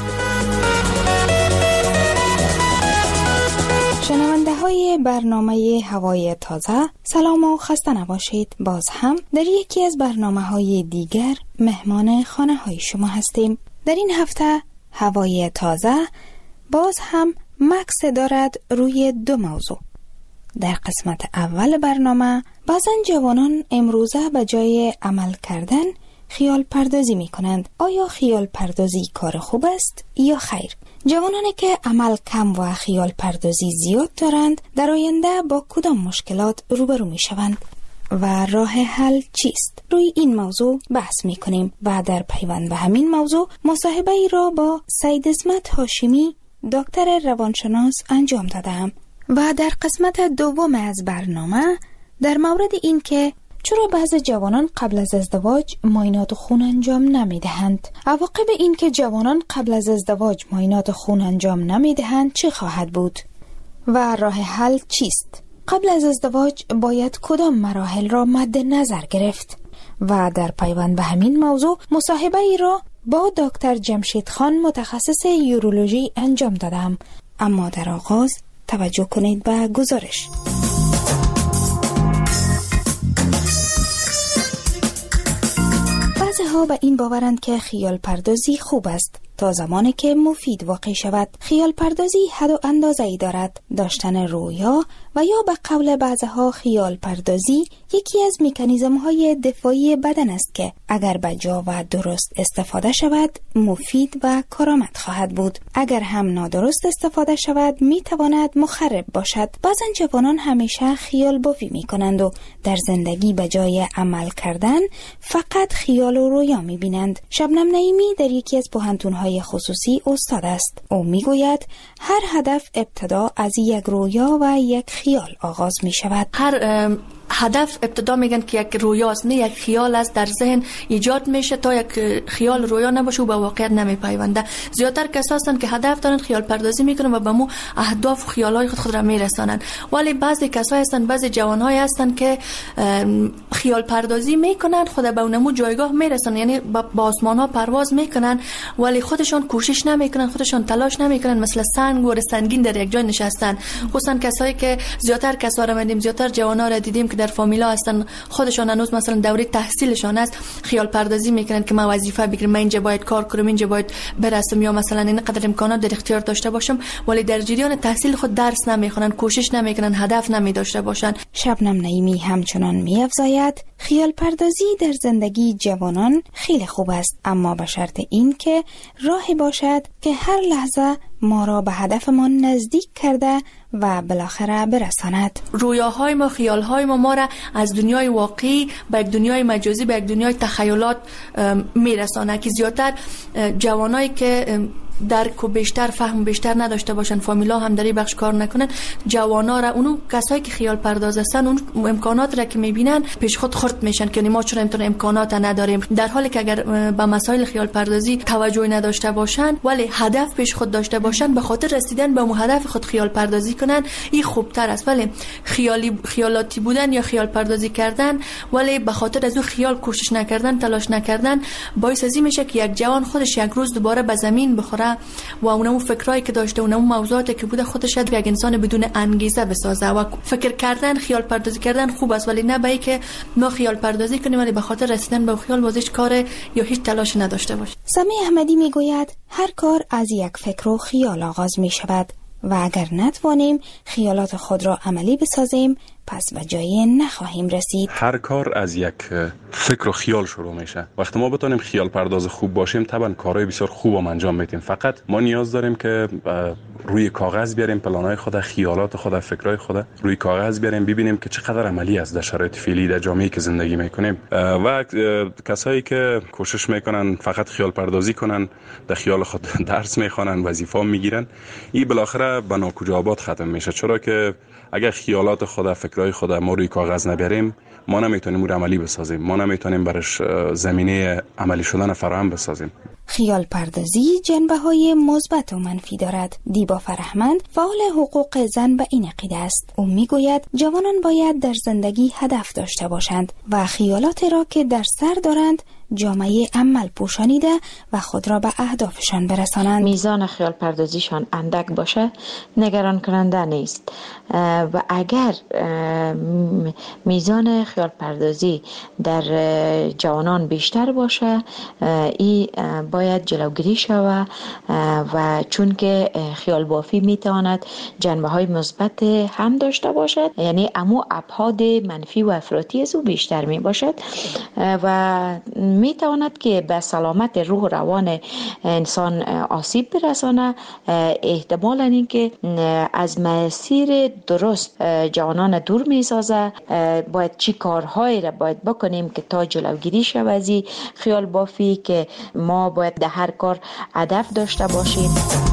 شنونده های برنامه هوای تازه، سلام و خسته نباشید. باز هم در یکی از برنامه های دیگر مهمان خانه های شما هستیم. در این هفته هوای تازه باز هم مکس دارد روی دو موضوع. در قسمت اول برنامه بعضن جوانان امروزه به جای عمل کردن خیال پردازی می کنند. آیا خیال پردازی کار خوب است یا خیر؟ جوانانی که عمل کم و خیال پردازی زیاد دارند در آینده با کدام مشکلات روبرو می شوند و راه حل چیست؟ روی این موضوع بحث می کنیم و در پیوند به همین موضوع مصاحبه ای را با سید اسمت هاشمی دکتر روانشناس انجام دادم و در قسمت دوم از برنامه در مورد این که چرا بعضی جوانان قبل از ازدواج معاینات خون انجام نمی دهند؟ عواقب این که جوانان قبل از ازدواج معاینات خون انجام نمی دهند چه خواهد بود؟ و راه حل چیست؟ قبل از ازدواج باید کدام مراحل را مد نظر گرفت؟ و در پیوند به همین موضوع مصاحبه ای را با دکتر جمشید خان متخصص یورولوژی انجام دادم. اما در آغاز توجه کنید به گزارش. بعضی ها به این باورند که خیال پردازی خوب است تا زمانی که مفید واقع شود. خیال پردازی حد و اندازه ای دارد. داشتن رویا و یا به قول بعضها خیال پردازی یکی از مکانیزم های دفاعی بدن است که اگر به جا و درست استفاده شود مفید و کارآمد خواهد بود. اگر هم نادرست استفاده شود می تواند مخرب باشد. بعضن جوانان همیشه خیال بافی می کنند و در زندگی به جای عمل کردن فقط خیال و رویا می بینند. شبنم نعیمی در یکی از پوهنتون‌های خصوصی استاد است. او می گوید هر هدف ابتدا از یک رویا و یک خیال آغاز می شود. هر هدف ابتدا میگن که یک رویاست، نه یک خیال است در ذهن ایجاد میشه. تا یک خیال رویا نباشه و به واقعیت نمیپیونده. زیادتر کسایی هستند که هدف دارن خیال پردازی میکنن و به مو اهداف و خیالای خود خود را میرسانن. ولی بعضی کسایی هستند، بعضی جوانهای هستند که خیال پردازی میکنن، خود به اونمو جایگاه میرسن، یعنی با آسمان ها پرواز میکنن ولی خودشون کوشش نمیکنن، خودشون تلاش نمیکنن، مثل سنگ و سنگین در یک جای نشستن. خصوصا کسایی که زیادتر کسا را دیدیم، زیادتر جوانا را دیدیم که در فامیلا هستن، خودشون هنوز مثلا دوره تحصیلشان است، خیال پردازی میکنن که من وظیفه بگیرم، من اینجا باید کار کنم، اینجا باید برسم، یا مثلا این قدر امکانات در اختیار داشته باشم، ولی در جریان تحصیل خود درس نمیخونن، کوشش نمیکنن، هدف نمی داشته باشن. شبنم نعیمی همچنان میافزاید خیال پردازی در زندگی جوانان خیلی خوب است، اما به شرط این که راهی باشد که هر لحظه ما را به هدفمان نزدیک کرده و بالاخره برساند. رویاهای ما، خیالهای ما ما را از دنیای واقعی به یک دنیای مجازی، به یک دنیای تخیلات میرسانه که زیادتر جوانایی که درک و بیشتر فهم بیشتر نداشته باشن، فامیلا هم در این بخش کار نکنن، جوانا را، اونو کسایی که خیال پرداز هستن، اون امکانات را که میبینن پیش خود خرد میشن که ما چرا امتون امکانات نداریم، در حالی که اگر به مسائل خیال پردازی توجه نداشته باشن ولی هدف پیش خود داشته باشن، به خاطر رسیدن به اون هدف خود خیال پردازی کنن، این خوبتر است. ولی خیالی خیالاتی بودن یا خیال پردازی کردن ولی به خاطر از اون خیال کوشش نکردن، تلاش نکردن، باعث ازی میشه که یک جوان خودش یک روز دوباره به زمین بخوره و اونمو فکرایی که داشته، اونمو موضوعاتی که بوده خودش یک انسان بدون انگیزه بسازه. و فکر کردن، خیال پردازی کردن خوب است، ولی نه به اینکه ما خیال پردازی کنیم ولی به خاطر رسیدن به خیال بازیش کار یا هیچ تلاش نداشته باشه. سمی احمدی میگوید هر کار از یک فکر و خیال آغاز می شود و اگر نتوانیم خیالات خود را عملی بسازیم پس به جایی نخواهیم رسید. هر کار از یک فکر و خیال شروع میشه. وقتی ما بتونیم خیال پرداز خوب باشیم طبعا کارهای بسیار خوب هم انجام میدیم. فقط ما نیاز داریم که روی کاغذ بیاریم پلانهای خود، خیالات خود، فکرهای خود روی کاغذ بیاریم، ببینیم که چقدر عملی است در شرایط فعلی در جامعه‌ای که زندگی میکنیم. و کسایی که کوشش میکنن فقط خیال پردازی کنن، در خیال خود درس میخوانن، وظیفه میگیرن، این بالاخره به ناکجا آباد ختم میشه. چرا که اگر خیالات خود، فکرهای خود ما روی کاغذ نبریم، ما نمیتونیم اون عملی بسازیم، ما نمیتونیم برش زمینه عملی شدن فراهم بسازیم. خیال پردازی جنبه‌های مثبت و منفی دارد. دیبا فرهمند فعال حقوق زن به این عقیده است. او میگوید جوانان باید در زندگی هدف داشته باشند و خیالاتی را که در سر دارند جامعه عمل پوشانیده و خود را به اهدافشان برسانند. میزان خیال پردازیشان اندک باشه نگران کننده نیست و اگر میزان خیال پردازی در جوانان بیشتر باشه این باید جلوگیری شود و چون که خیال بافی میتواند جنبه های مثبت هم داشته باشد، یعنی امو ابعاد منفی و افراطی از او بیشتر می باشد و می تواند که به سلامت روح و روان انسان آسیب برسانه. احتمالاً این که از مسیر درست جوانان دور می سازه. باید چی کارهایی را باید بکنیم که تا جلوگیری شود از خیال بافی، که ما باید در هر کار هدف داشته باشیم.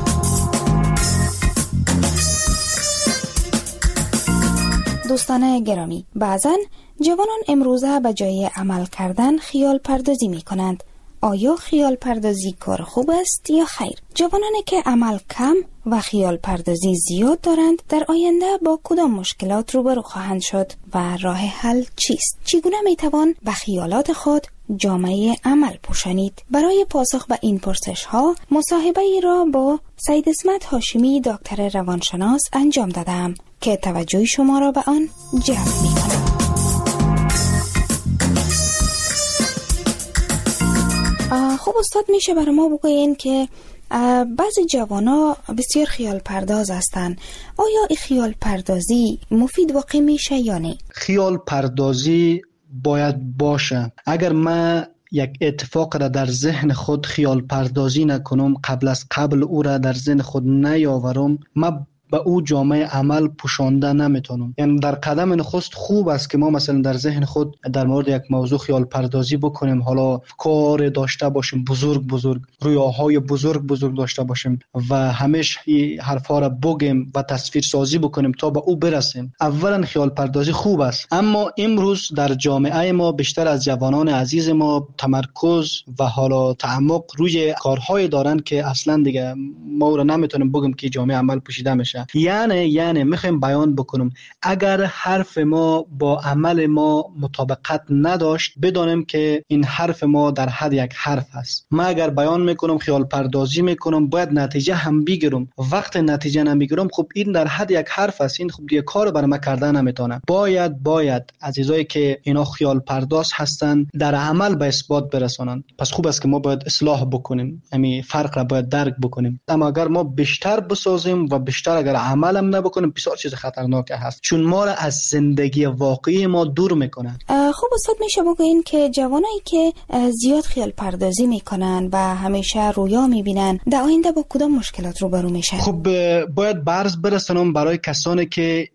دوستان گرامی، بعضن جوانان امروزه به جای عمل کردن خیال پردازی می کنند. آیا خیال پردازی کار خوب است یا خیر؟ جوانانی که عمل کم و خیال پردازی زیاد دارند در آینده با کدام مشکلات روبرو خواهند شد و راه حل چیست؟ چگونه میتوان به خیالات خود جامعه عمل پوشانید؟ برای پاسخ به این پرسش ها مصاحبه ای را با سید اسمت هاشمی دکتر روانشناس انجام دادم که توجه شما را به آن جلب می‌کند. خب استاد، میشه برای ما بگوین که بعضی جوانا بسیار خیال پرداز هستند. آیا این خیال پردازی مفید واقع میشه یا نه؟ خیال پردازی باید باشه. اگر من یک اتفاق را در ذهن خود خیال پردازی نکنم، قبل از قبل او را در ذهن خود نیاورم، من به او جامعه عمل پوشانده نمیتونم. یعنی در قدم نخست خوب است که ما مثلا در ذهن خود در مورد یک موضوع خیال پردازی بکنیم، حالا کار داشته باشیم بزرگ بزرگ، رویاهای بزرگ بزرگ داشته باشیم و همیشه این حرفا را بگیم و تصویر سازی بکنیم تا به او برسیم. اولا خیال پردازی خوب است، اما امروز در جامعه ما بیشتر از جوانان عزیز ما تمرکز و حالا تعمق روی کارهای دارن که اصلا دیگه ما را نمیتونیم بگیم که جامعه عمل پوشیده میشه. یعنی یعنی میخوایم بیان بکنم اگر حرف ما با عمل ما مطابقت نداشت، بدانیم که این حرف ما در حد یک حرف است. من اگر بیان میکنم خیال پردازی میکنم، باید نتیجه هم بگیرم. وقت نتیجه نمیگیرم، خب این در حد یک حرف است، این خب دیگه کار برای من کردن نمیتونه. باید باید عزیزایی که اینا خیال پرداز هستن در عمل به اثبات برسانن. پس خوب است که ما باید اصلاح بکنیم، یعنی فرق را باید درک بکنیم. اما اگر ما بیشتر بسازیم و بیشتر اگر عملم نبکنیم، بسیار چیز خطرناک هست، چون ما را از زندگی واقعی ما دور میکنه. خب استاد، میشه بگوین که جوانایی که زیاد خیال پردازی میکنن و همیشه رویا میبینن در آینده با کدام مشکلات روبرو میشن؟ خب باید برز برسونم برای کسانی که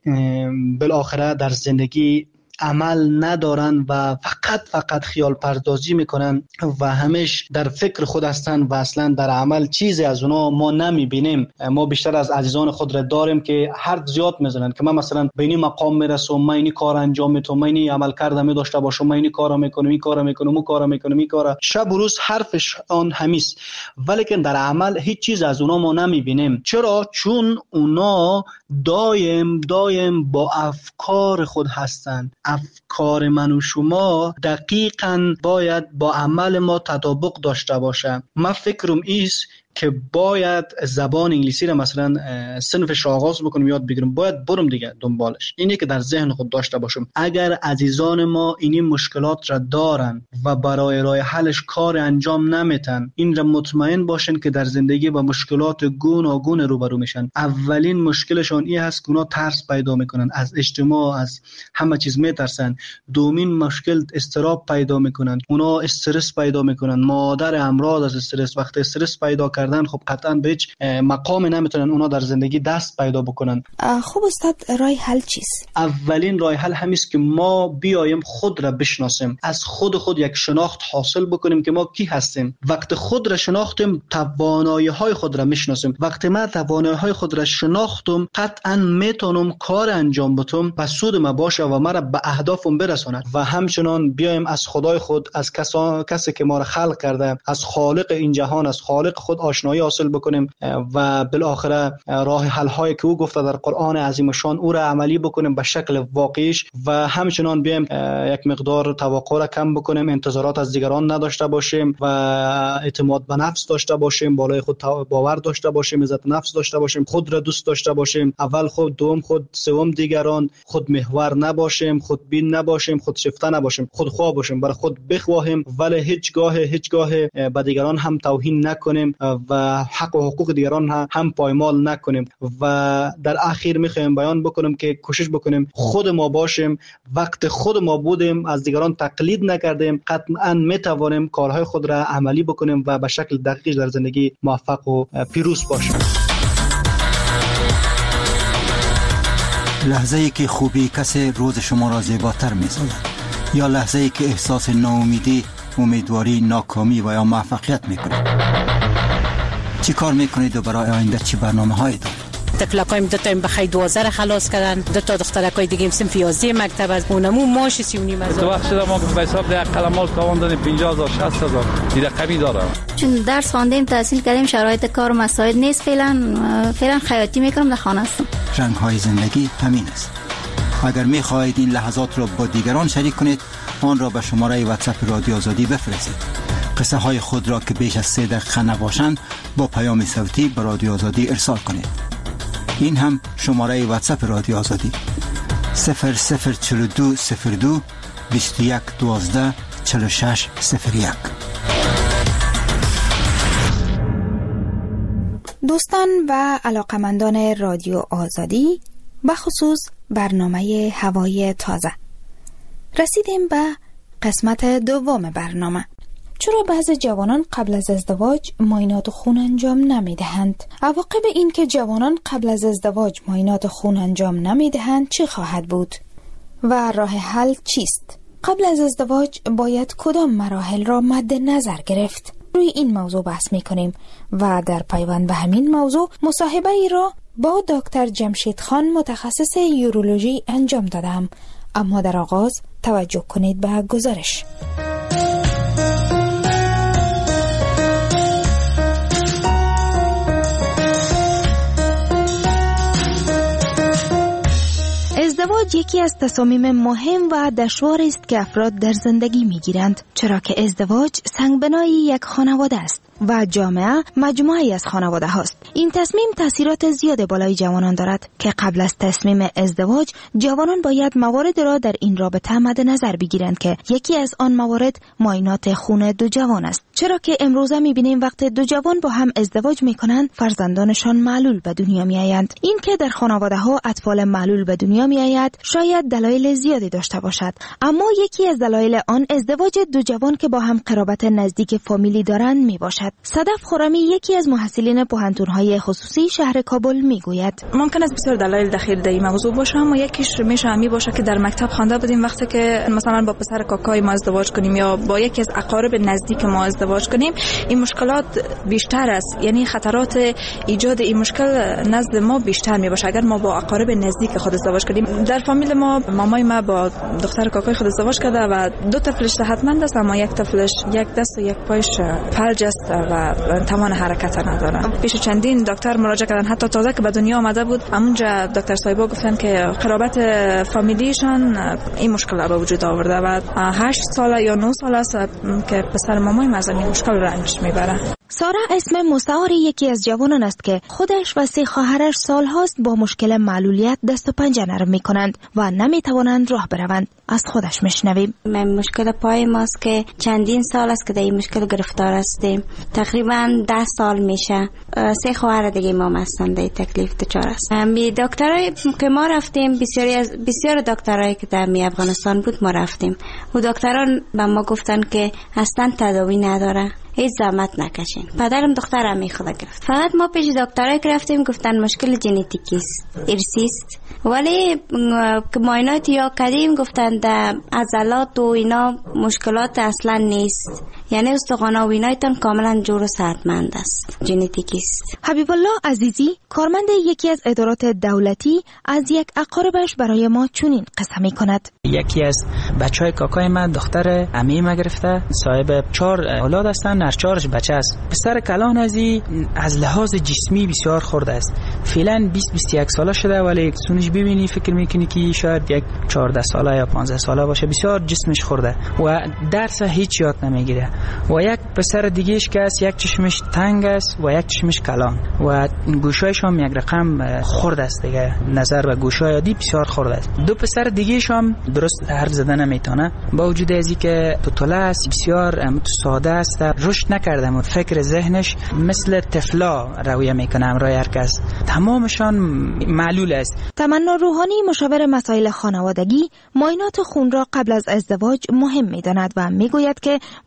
بالاخره در زندگی عمل ندارن و فقط فقط خیال پردازی میکنن و همیش در فکر خود هستن و اصلا در عمل چیزی از اونا ما نمیبینیم. ما بیشتر از عزیزان خود را داریم که حرف زیاد میزنن که من مثلا به این مقام میرسم، من این کار انجام میدم، من این عمل کردم می داشته باشم، من این کارا میکنم، این کارا میکنم، اون کارا میکنم، این کارا. شب و روز حرفش آن همیست، ولی که در عمل هیچ چیز از اونا ما نمیبینیم. چرا؟ چون اونا دایم دایم با افکار خود هستن. افکار من و شما دقیقاً باید با عمل ما تطابق داشته باشه. من فکرم ایست که باید زبان انگلیسی را مثلا صنفش را آغاز بکنم، یاد بگیرم، باید برم دیگه دنبالش. اینه که در ذهن خود داشته باشم. اگر عزیزان ما این مشکلات را دارن و برای راه حلش کار انجام نمیتن، این را مطمئن باشن که در زندگی با مشکلات گوناگون روبرو میشن. اولین مشکلشون این هست که اونا ترس پیدا میکنن، از اجتماع، از همه چیز میترسن. دومین مشکل استراب پیدا میکنن، اونا استرس پیدا میکنن. مادر امراض از استرس، وقتی استرس پیدا کردن خب قطعا به هیچ مقام نمیتونن اونا در زندگی دست پیدا بکنن. خب استاد، راه حل چیست؟ اولین راه حل همیست که ما بیایم خود را بشناسیم، از خود خود یک شناخت حاصل بکنیم که ما کی هستیم. وقت خود را شناختیم، توانایی های خود را میشناسیم. وقتی من توانایی های خود را شناختم، قطعا میتونم کار انجام بدم و سود ما باشه و مرا به اهدافم برساند. و همچنان بیایم از خدای خود، از کسا... کسی که ما را خلق کرده، از خالق این جهان، از خالق خود آشنایی حاصل بکنیم و بالاخره راه حل هایی که او گفته در قرآن عظیم شان او را عملی بکنیم به شکل واقعیش. و همچنان بیایم یک مقدار توقع را کم بکنیم، انتظارات از دیگران نداشته باشیم و اعتماد به نفس داشته باشیم، بالای خود باور داشته باشیم، عزت نفس داشته باشیم، خود را دوست داشته باشیم، اول خود، دوم خود، سوم دیگران، خود محور نباشیم، خود بین نباشیم، خود شیفته نباشیم، خود خواه باشیم، برای خود بخواهیم ولی هیچگاه هیچگاه به دیگران هم توهین نکنیم و حق و حقوق دیگران هم پایمال نکنیم. و در اخیر میخوایم بیان بکنم که کوشش بکنیم خود ما باشیم. وقت خود ما بودیم، از دیگران تقلید نکردیم، قطعا میتوانیم کارهای خود را عملی بکنیم و به شکل دقیق در زندگی موفق و پیروز باشیم. لحظه ای که خوبی کسی روز شما را زیباتر می‌سازد، یا لحظه ای که احساس ناامیدی، امیدواری، ناکامی و یا موفقیت میکنید. چی کار میکنید و برای آینده چی برنامه هایی دارید؟ تفلکایم دو تا بخای دوازده خلاص کردن، دو تا دخترکای دیگه صنف یازده مکتب از اونمو ماش سی و نیم هزار. تو وقت ما به حساب ده قلمال تاوان دادیم پنجاه هزار شصت هزار دیگه رقمی داره. چون درس خواندیم تحصیل کردیم شرایط کار مساعد نیست، فعلا فعلا خیاطی میکنم در خانه هستم. رنگ های زندگی همین است. اگر می خواهید این لحظات را با دیگران شریک کنید، آن را به شماره واتساپ رادیو آزادی بفرستید. قصه های خود را که بیش از سه دقیقه نباشند با پیام صوتی به رادیو آزادی ارسال کنید. این هم شماره واتساپ رادیو آزادی صفر صفر چهل و دو صفر دو بیست و یک دوازده چهل و شش صفر یک. دوستان و علاقمندان رادیو آزادی، بخصوص برنامه هوای تازه، رسیدیم به قسمت دوم برنامه. چرا بعضی جوانان قبل از ازدواج معاینات خون انجام نمی دهند؟ عواقب این که جوانان قبل از ازدواج معاینات خون انجام نمی دهند چه خواهد بود؟ و راه حل چیست؟ قبل از ازدواج باید کدام مراحل را مد نظر گرفت؟ روی این موضوع بحث می کنیم و در پیوند به همین موضوع مصاحبه ای را با دکتر جمشید خان متخصص یورولوژی انجام دادم. اما در آغاز توجه کنید به گزارش. ازدواج یکی از تصامیم مهم و دشوار است که افراد در زندگی میگیرند، چرا که ازدواج سنگبنای یک خانواده است و جامعه مجموعی از خانواده هاست. این تصمیم تاثیرات زیاد بالای جوانان دارد که قبل از تصمیم ازدواج جوانان باید موارد را در این رابطه مد نظر بگیرند که یکی از آن موارد معاینات خون دو جوان است، چرا که امروزه میبینیم وقتی دو جوان با هم ازدواج میکنند فرزندانشان معلول به دنیا میآیند. این که در خانواده ها اطفال معلول به دنیا میآید شاید دلایل زیادی داشته باشد، اما یکی از دلایل آن ازدواج دو جوان که با هم قرابت نزدیک فامیلی دارند میباشد. صدف خرمی یکی از محصلین پوهنتون‌های خصوصی شهر کابل میگوید ممکن است بسیار دلایل دخیل در این موضوع باشه، اما یکیش میشه همی باشه که در مکتب خوانده بودیم وقتی که مثلا با پسر کاکای ما ازدواج کنیم یا با یکی از اقارب نزدیک ما ازدواج کنیم، این مشکلات بیشتر است، یعنی خطرات ایجاد این مشکل نزد ما بیشتر می باشه اگر ما با اقارب نزدیک خود ازدواج کنیم. در فامیل ما مامای ما با دختر کاکای خود ازدواج کرده و دو طفلش صحتمند است، اما یک طفلش یک دست و یک پایش فلج است و توان حرکت نداره. پیش چندین دکتر مراجعه کردن، حتی تازه که به دنیا آمده بود همونجا دکتر صاحبا گفتن که قرابت فامیلیشان این مشکل را به وجود آورده و هشت ساله یا نه ساله است که پسر مامای ما از این مشکل رنج میبره. سارا اسم مستعار یکی از جوانان است که خودش و سه خواهرش سالهاست با مشکل معلولیت دست و پنجه نرم میکنند و نمیتوانند راه بروند. از خودش میشنویم. من مشکل پای ماست که چندین سال است که در این مشکل گرفتار هستیم، تقریبا ده سال میشه. سه خواهر دیگه ما هستند در تکلیف دچار است. می دکترای که ما رفتیم، بسیاری از بسیار دکترایی که در می افغانستان بود ما رفتیم، و دکتران به ما گفتن که اصلا تداوی نداره، هیچ زحمت نکشین. پدرم دخترم می خدا گرفت. فقط ما پیش دکترای که رفتیم گفتن مشکل ژنتیکی است، ارثی است، ولی که معاینات یا کردیم گفتن در عضلات و اینا مشکلات اصلا نیست، یعنی استخوان و اینایتان کاملا جور و صحتمند است، ژنتیکی است. حبیب الله عزیزی کارمند یکی از ادارات دولتی از یک اقاربش برای ما چنین قصه می کند. یکی از بچهای کاکای من دختر عمه ما گرفته، صاحب چهار اولاد هستن، هر چهارش بچه است. پسر کلان ازی از لحاظ جسمی بسیار خورده است، فعلا بیست بیست و یک ساله شده، ولی سونش ببینی فکر میکنی که شاید یک چهارده ساله یا پانزده ساله باشه. بسیار جسمش خورده و درس هیچ یاد نمیگیره. و یک پسر دیگهش که است، یک چشمش تنگ است و یک چشمش کلان و گوشایش هم یک رقم خورده است دیگه، نظر و گوشای عادی بسیار خورده است. دو پسر دیگهش هم درست حرف زدن نمیتونه، با وجود ازی که پتوله است، بسیار ساده است، رشد نکرده و فکر ذهنش مثل طفلا رویه میکنه همراه هر کس، تمامشان معلول است. تمنا روحانی مشاور مسائل خانوادگی معاینات خون را قبل از ازدواج مهم میداند و میگوید که با در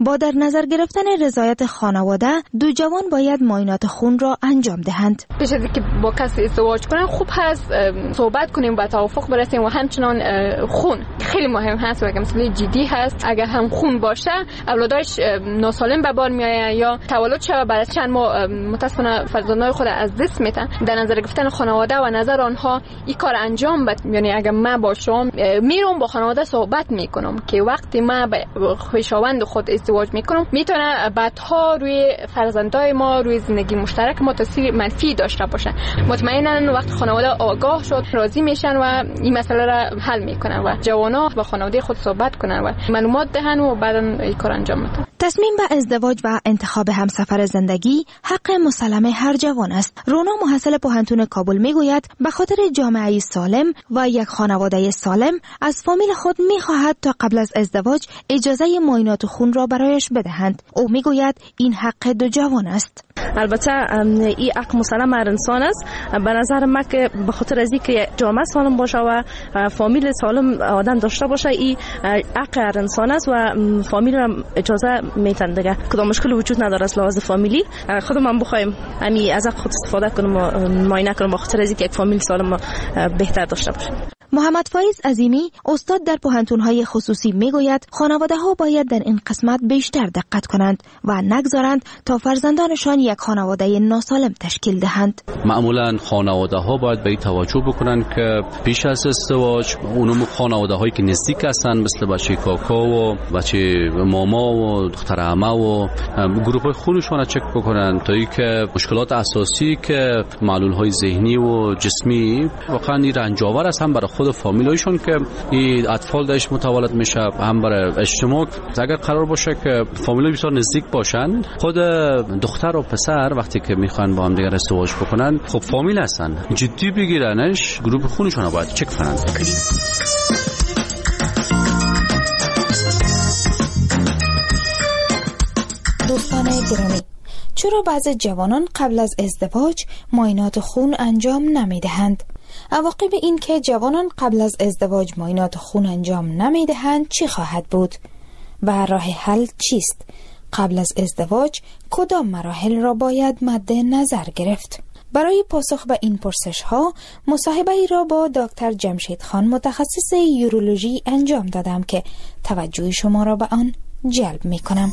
نظر گرفتن رضایت خانواده، دو جوان باید معاینات خون را انجام دهند. پیش از اینکه با کسی ازدواج کنن خوب هست صحبت کنیم و توافق برسیم و همچنان خون خیلی مهم هست و مسئله جدی هست. اگر هم خون باشه اولادش ناسالم به بار میآید یا تولد شود بعد از چند ماه متاسفانه فرزندان خود از دست میدن. در نظر گرفتن خانواده و نظر آنها این کار انجام بد، یعنی اگر من باشم میرم با خانواده صحبت میکنم که وقتی من با خویشاوند خود ازدواج میکنم میتونه بعدها روی فرزندای ما، روی زندگی مشترک ما تاثیر منفی داشته باشه. مطمئنا وقت خانواده آگاه شد راضی میشن و این مسئله را حل میکنن و جوانا با خانواده خود صحبت کنن و معلومات دهن و بعدا این کار انجام بدن. تصمیم به ازدواج و انتخاب همسفر زندگی حق مسلم هر جوان است. رونا محصل پوهنتون کابل میگوید به خاطر جامعه سالم و یک خانواده سالم از فامیل خود میخواهد تا قبل از ازدواج اجازه معاینات خون را برایش بدهند. او میگوید این حق دو جوان است. البته این حق مسلم هر انسان است. به نظر من که به خاطر از اینکه جامعه سالم باشه و فامیل سالم آدم داشته باشه این حق هر انسان است و فامیل را اجازه میتن دیگه. کدام مشکل وجود نداره از لحاظ فامیلی. خودم بخوایم همین از حق خود استفاده کنم و معاینه کنم به خاطر از اینکه یک فامیل سالم بهتر داشته باشه. محمد فایز عظیمی استاد در پوهنتون‌های خصوصی میگوید خانواده‌ها باید در این قسمت بیشتر دقت کنند و نگذارند تا فرزندانشان یک خانواده ناسالم تشکیل دهند. معمولاً خانواده‌ها باید به این توجه بکنند که پیش از ازدواج اونم خانواده‌هایی که نزدیک هستند مثل بچه کاکا و بچه ماما و دختر عمه و گروه‌های خونشون را چک بکنند تا اینکه مشکلات اساسی که معلول‌های ذهنی و جسمی واقعاً این رنج‌آور است هم برای خود فامیلایشون که این اطفال درش متولد میشه هم برای اجتماع. اگر قرار باشه که فامیلای بسیار نزدیک باشن خود دختر و پسر وقتی که میخوان با هم دیگر ازدواج بکنن خب فامیل هستن جدی بگیرنش گروه خونشون رو باید چک کنن. دوستان گرامی، چرا بعضی جوانان قبل از ازدواج معاینات خون انجام نمیدهند؟ عواقب این که جوانان قبل از ازدواج معاینات خون انجام نمیدهند چی خواهد بود؟ و راه حل چیست؟ قبل از ازدواج کدام مراحل را باید مد نظر گرفت؟ برای پاسخ به این پرسش ها مصاحبه ای را با دکتر جمشید خان متخصص یورولوژی انجام دادم که توجه شما را به آن جلب می کنم.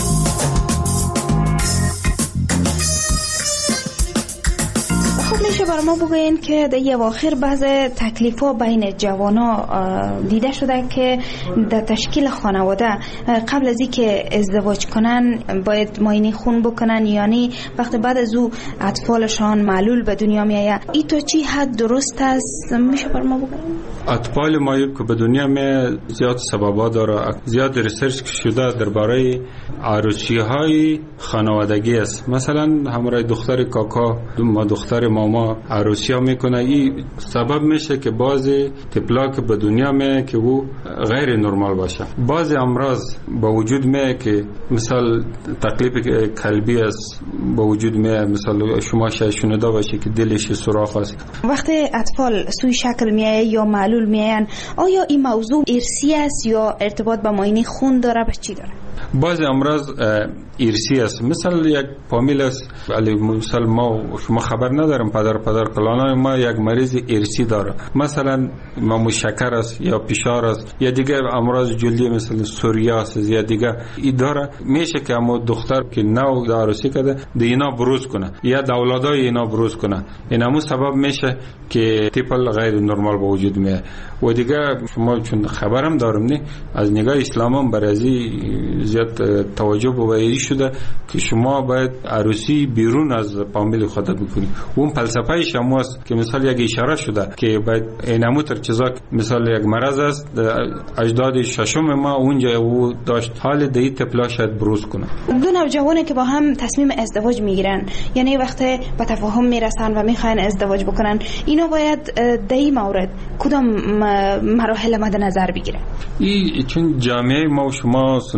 خب میشه برای ما بگوین که در اواخر بعض تکلیف ها بین جوانا دیده شده که در تشکیل خانواده قبل از اینکه ازدواج کنن باید معاینه خون بکنن، یعنی وقتی بعد از او اطفالشان معلول به دنیا میآید. این تا چی حد درست است؟ میشه برای ما بگوین؟ اطفال ما که به دنیا می زیاد سببا داره، زیاد ریسرچ شده درباره عروسی های خانوادگی است. مثلا همراه دختر کاکا ما دختر ماما عروسی ها میکنه، این سبب میشه که بعضی طفلا که به دنیا می که او غیر نرمال باشه. بعضی امراض با وجود می که مثال تکلیف قلبی است با وجود می، مثلا شما شاید شنیده باشی که دلش سوراخ است. وقتی اطفال سوی شکل میآید یا معلول میآیند، آیا این موضوع ارثی است یا ارتباط با معاینه خون داره؟ به چی داره؟ بعضی امراض ارثی است. مثلا یک فامیل است، ولی مثلا ما شما خبر ندارم پدر پدر کلانای ما یک مریض ارثی داره، مثلا ما شکر است یا فشار است یا دیگه امراض جلدی مثل سوریاس یا دیگه این داره. میشه که اما دختر که نو عروسی کرده دینا بروز کنه یا اولادای اینا بروز کنه، این همون سبب میشه که طفل غیر نرمال به وجود میاد. و دیگه شما چون خبرم دارم نه از نگاه اسلام هم برای زیاد توجه به شده که شما باید عروسی بیرون از فامیل خود بکنید. اون فلسفه شما است که مثلا یک اشاره شده که باید اینمو تر چیزا مثلا یک مرض است اجداد ششم ما اونجا او داشت حال دی طفلا شاید بروز کنه. دو نوجوانی که با هم تصمیم ازدواج میگیرن، یعنی وقتی به تفاهم میرسن و میخواین ازدواج بکنن، اینا باید در این مورد کدام مراحل مد نظر بگیرن؟ این چون جامعه ما و شما سنتی جامعه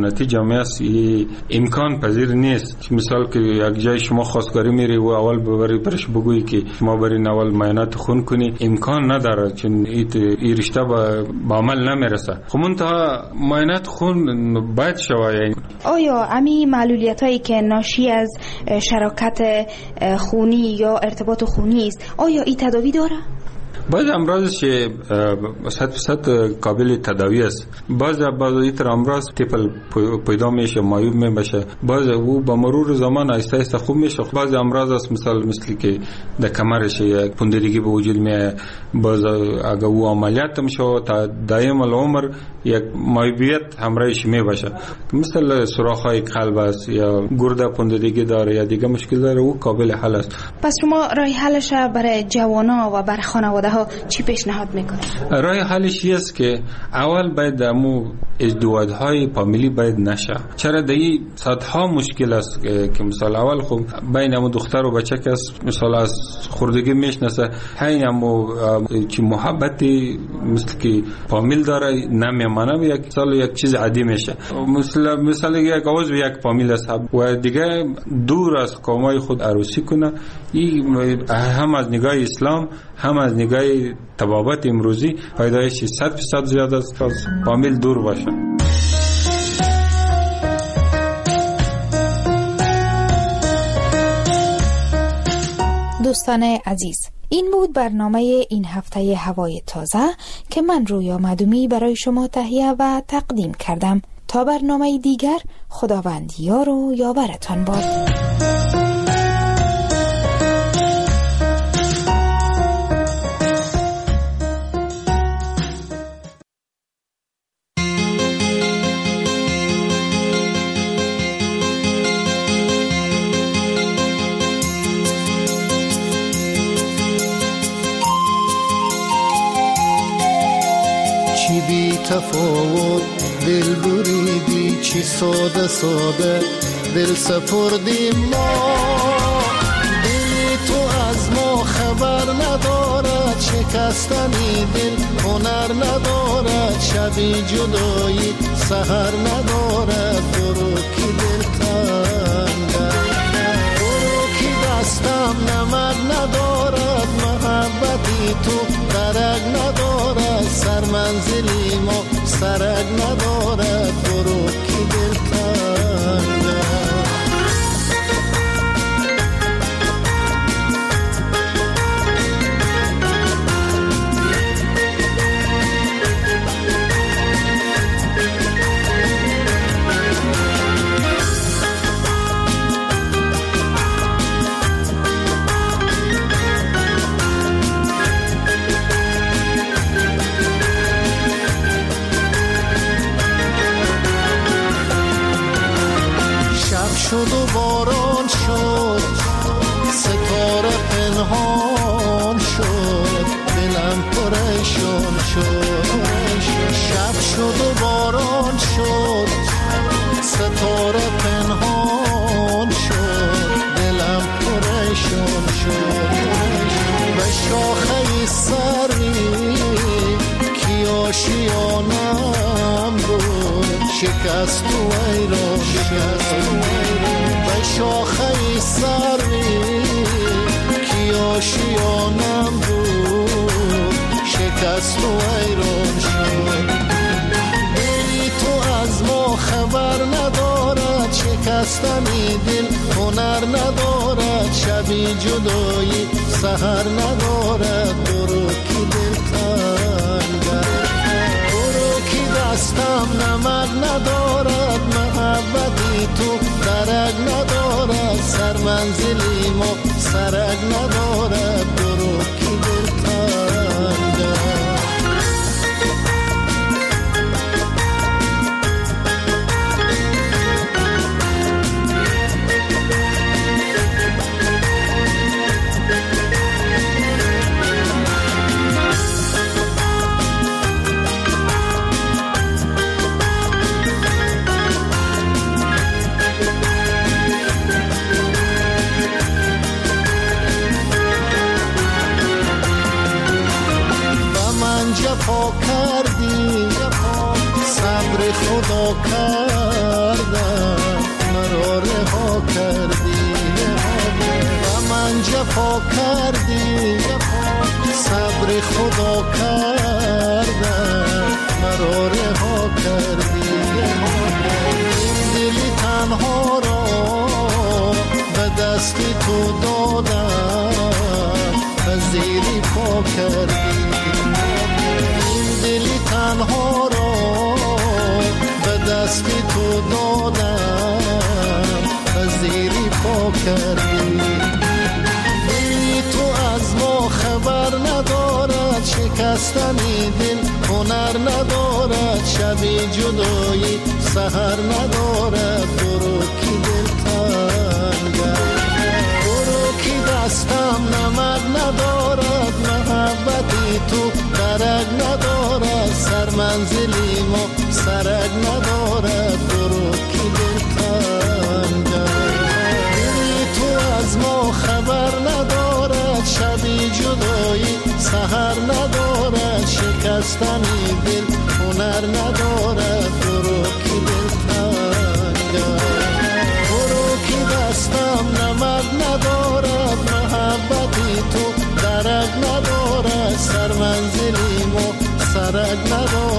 برنامه است امکان پذیر نیست. مثال که یک جای شما خواستگاری میری و اول ببری برش بگویی که شما برین اول معاینات خون کنی، امکان نداره چون این رشته به عمل نمیرسه. خب منتها معاینات خون باید شود. یعنی آیا امی معلولیت هایی که ناشی از شراکت خونی یا ارتباط خونی است آیا این تداوی داره؟ بعض امراض که صد فیصد قابل تداوی است. بعض بعض ایتر امراض تیپل پیدا میشه، معیوب میشه، بعض او با مرور زمان آهسته آهسته خوب میشه. بعض امراض است مثلا مثل که در کمرش یک پوندگی به وجود میاد، بعض اگه او عملیات میشه تا دائم العمر یک معیوبیت همراهش میباشه، مثل سوراخ‌های قلب است یا گرده پوندگی داره یا دیگه مشکل داره، او قابل حل است. پس شما راه حلش برای جوانا و برای خانواده ها چی پیشنهاد میکنید؟ راه حلش است که اول باید امو ازدواج‌های فامیلی باید نشه. چرا دایی صدها مشکل است که مثلا اول خب بین امو دختر و بچه که مثلا از خوردگی میشناسه، همین امو که محبتی مثل که فامیل داره نمیمانه، یک سال یک چیز عادی میشه. مثلا مثلا یک عضو یک فامیل است و دیگه دور از قومای خود عروسی کنه، این هم از نگاه اسلام هم از نگاه طبابت امروزی فایدهش صد درصد زیاد است از فامیل دور باشه. دوستان عزیز، این بود برنامه این هفته هوای تازه که من رویا مدومی برای شما تهیه و تقدیم کردم. تا برنامه دیگر، خداوند یار و یاورتان باد. تفاوت دل بریدی، چی ساده ساده دل سپردی ما. دل تو از ما خبر ندارد، شکستنی دل هنر ندارد، شبی جدایی سحر ندارد. برو کی دل تنگه، برو کی دستم نمک ندارد، محبتی تو درک ندارد، سر منزلی ما سرک ندارد. برو کی دل تنگه. شد و باران شد، ستاره پنهان شد، دلم پریشان شد. شب شد و باران شد، ستاره پنهان شد، دلم پریشان شد. به شاخه سری کی آشیانم بود، شکست و ایران شد. به شاخه سری کی آشیانم بود، شکست و ایران شد. دلی تو از ما خبر ندارد، شکستنی دل هنر ندارد، شبی جدایی سحر ندارد. برو کی دل تنگه، برو کی دستم نمک ندارد، محبتی تو درک ندارد، سر منزلی ما سرک ندارد. برو کی دل تنگه. جفا کردی، صبر خدا کردم مرا رها کردی. دلی تنها را به دستی تو دادم زیری پا کردی. دلی تنها را به دستی تو دادم زیری پا کردی. دلی تو از ما خبر ندارد، شکستنی دل هنر ندارد، شبی جدایی سحر ندارد. برو کی دل تنگم، برو کی دستم نمک ندارد، محبتی تو درک ندارد، سر منزلی ما سرک ندارد. برو کی دل تنگم، دلی تو از ما خبر ندارد، شبی جدایی سحر ندارد، شکستنی دل هنر ندارد. برو کی دل تنگم، برو کی دستم نمک ندارد، محبتی تو درک ندارد، سر منزلی ما سرک ندارد.